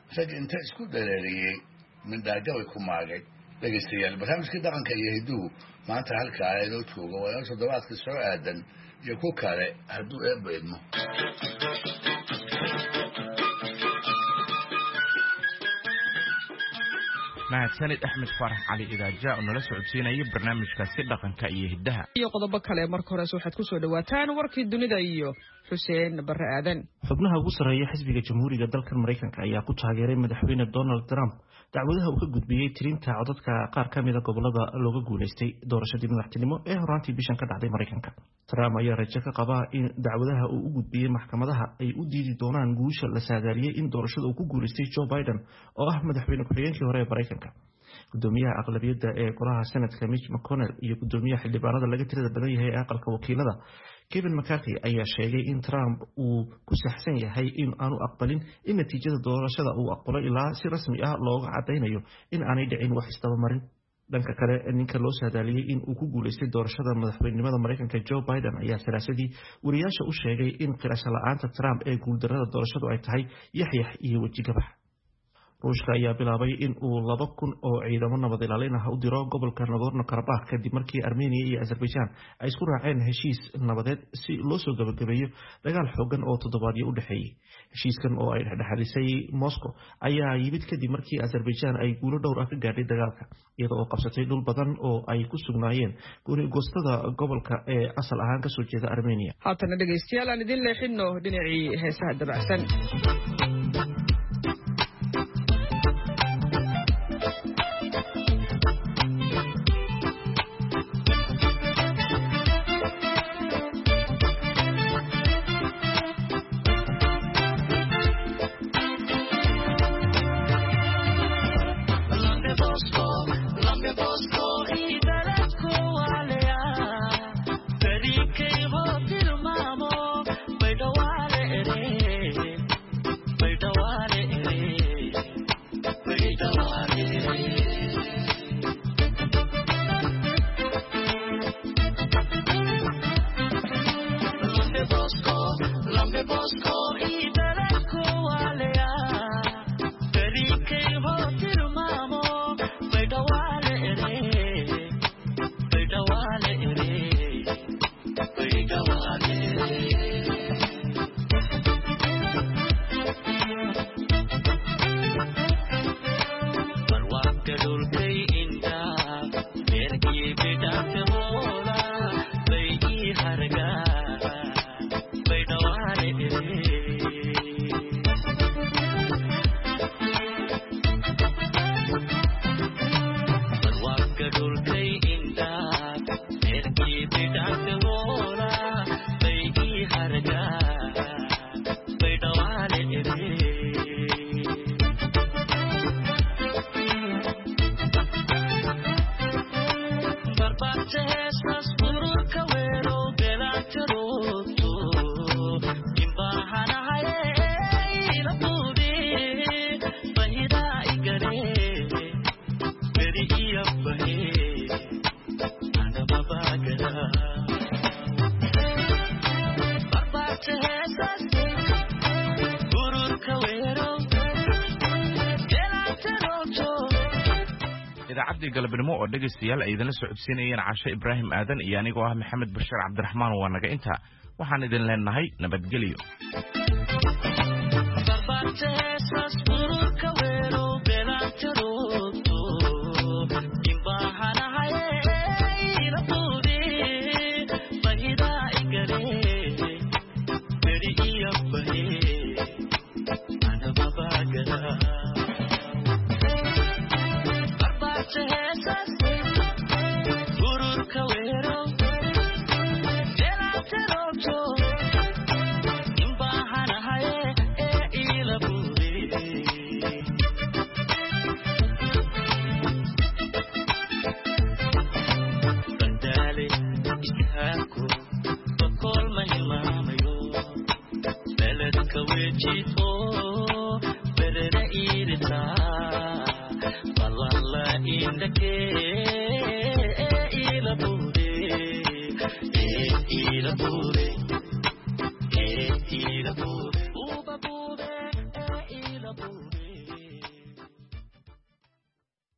rag inta isku dhereeriyey mindhaagabay ku maagay dhegaystayaal barnaamijkii dhaqanka iyo hidduhu maanta halkaa inoo jooga waa inoo toddobaadka soo aadan iyo ku kale hadduu eebba idmo mahadsanid axmed faarax cali idaaja oo nala socodsiinaya barnaamijkaasi dhaqanka iyo hiddaha iyo qodobo kale marka hores waxaad ku soo dhawaataan warkii dunida iyo xuseen barre aadan. xubnaha ugu sarreeya xisbiga jamhuuriga dalkan maraykanka ayaa ku taageeray madaxweyne donald trump dacwadaha uu ka gudbiyey tirinta codadka qaar ka mida gobolada looga guulaystay doorashadii madaxtinimo ee horaantii bishan ka dhacday maraykanka. trump ayaa rajo ka qabaa in dacwadaha uu u gudbiyey maxkamadaha ay u diidi doonaan guusha la saadaaliyey in doorashada uu ku guulaystay joe biden oo ah madaxweyne ku-xigeenkii hore ee maraykanka. gudoomiyaha aqlabiyadda ee golaha senatka mitch mcconnell iyo gudoomiyaha xildhibaanada laga tirada badan yahay ee aqalka wakiilada kevin mccarthy ayaa sheegay in trump uu ku saxsan yahay in aanu aqbalin in natiijada doorashada uu aqbalo ilaa si rasmi ah looga cadaynayo in aanay dhicin wax isdabamarin. dhanka kale ninka loo saadaaliyey in uu ku guulaystay doorashada madaxweynenimada maraykanka joe biden ayaa salaasadii wariyaasha u sheegay in qirasho la-aanta trump ee guuldarrada doorashadu ay tahay yaxyax iyo wejigabax. ruushka ayaa bilaabay in uu laba kun oo ciidamo nabad ilaalin ah u diro gobolka nagorno karabakh kadib markii armenia iyo azerbaijan ay isku raaceen heshiis nabadeed si loo soo gabagabeeyo dagaal xoogan oo toddobaadyo u dhexeeyey. heshiiskan oo ay dhexdhexaadisay moscow ayaa yimid kadib markii azerbaijan ay guulo dhowr ah ka gaadhay dagaalka iyada oo qabsatay dhul badan oo ay ku sugnaayeen goostada gobolka ee asal ahaan kasoo jeeda armenia. haatana dhegaystayaal aan idin leexino dhinacii heesaha dabacsan. idaacadii galabnimo oo dhegaystayaal ay idinla socodsiinayeen Caashe Ibraahim Aadan iyo anigoo ah Maxamed Bashir Cabdiraxmaan waa naga inta waxaan idin leenahay nabadgelyo. Ila pure, ila pure.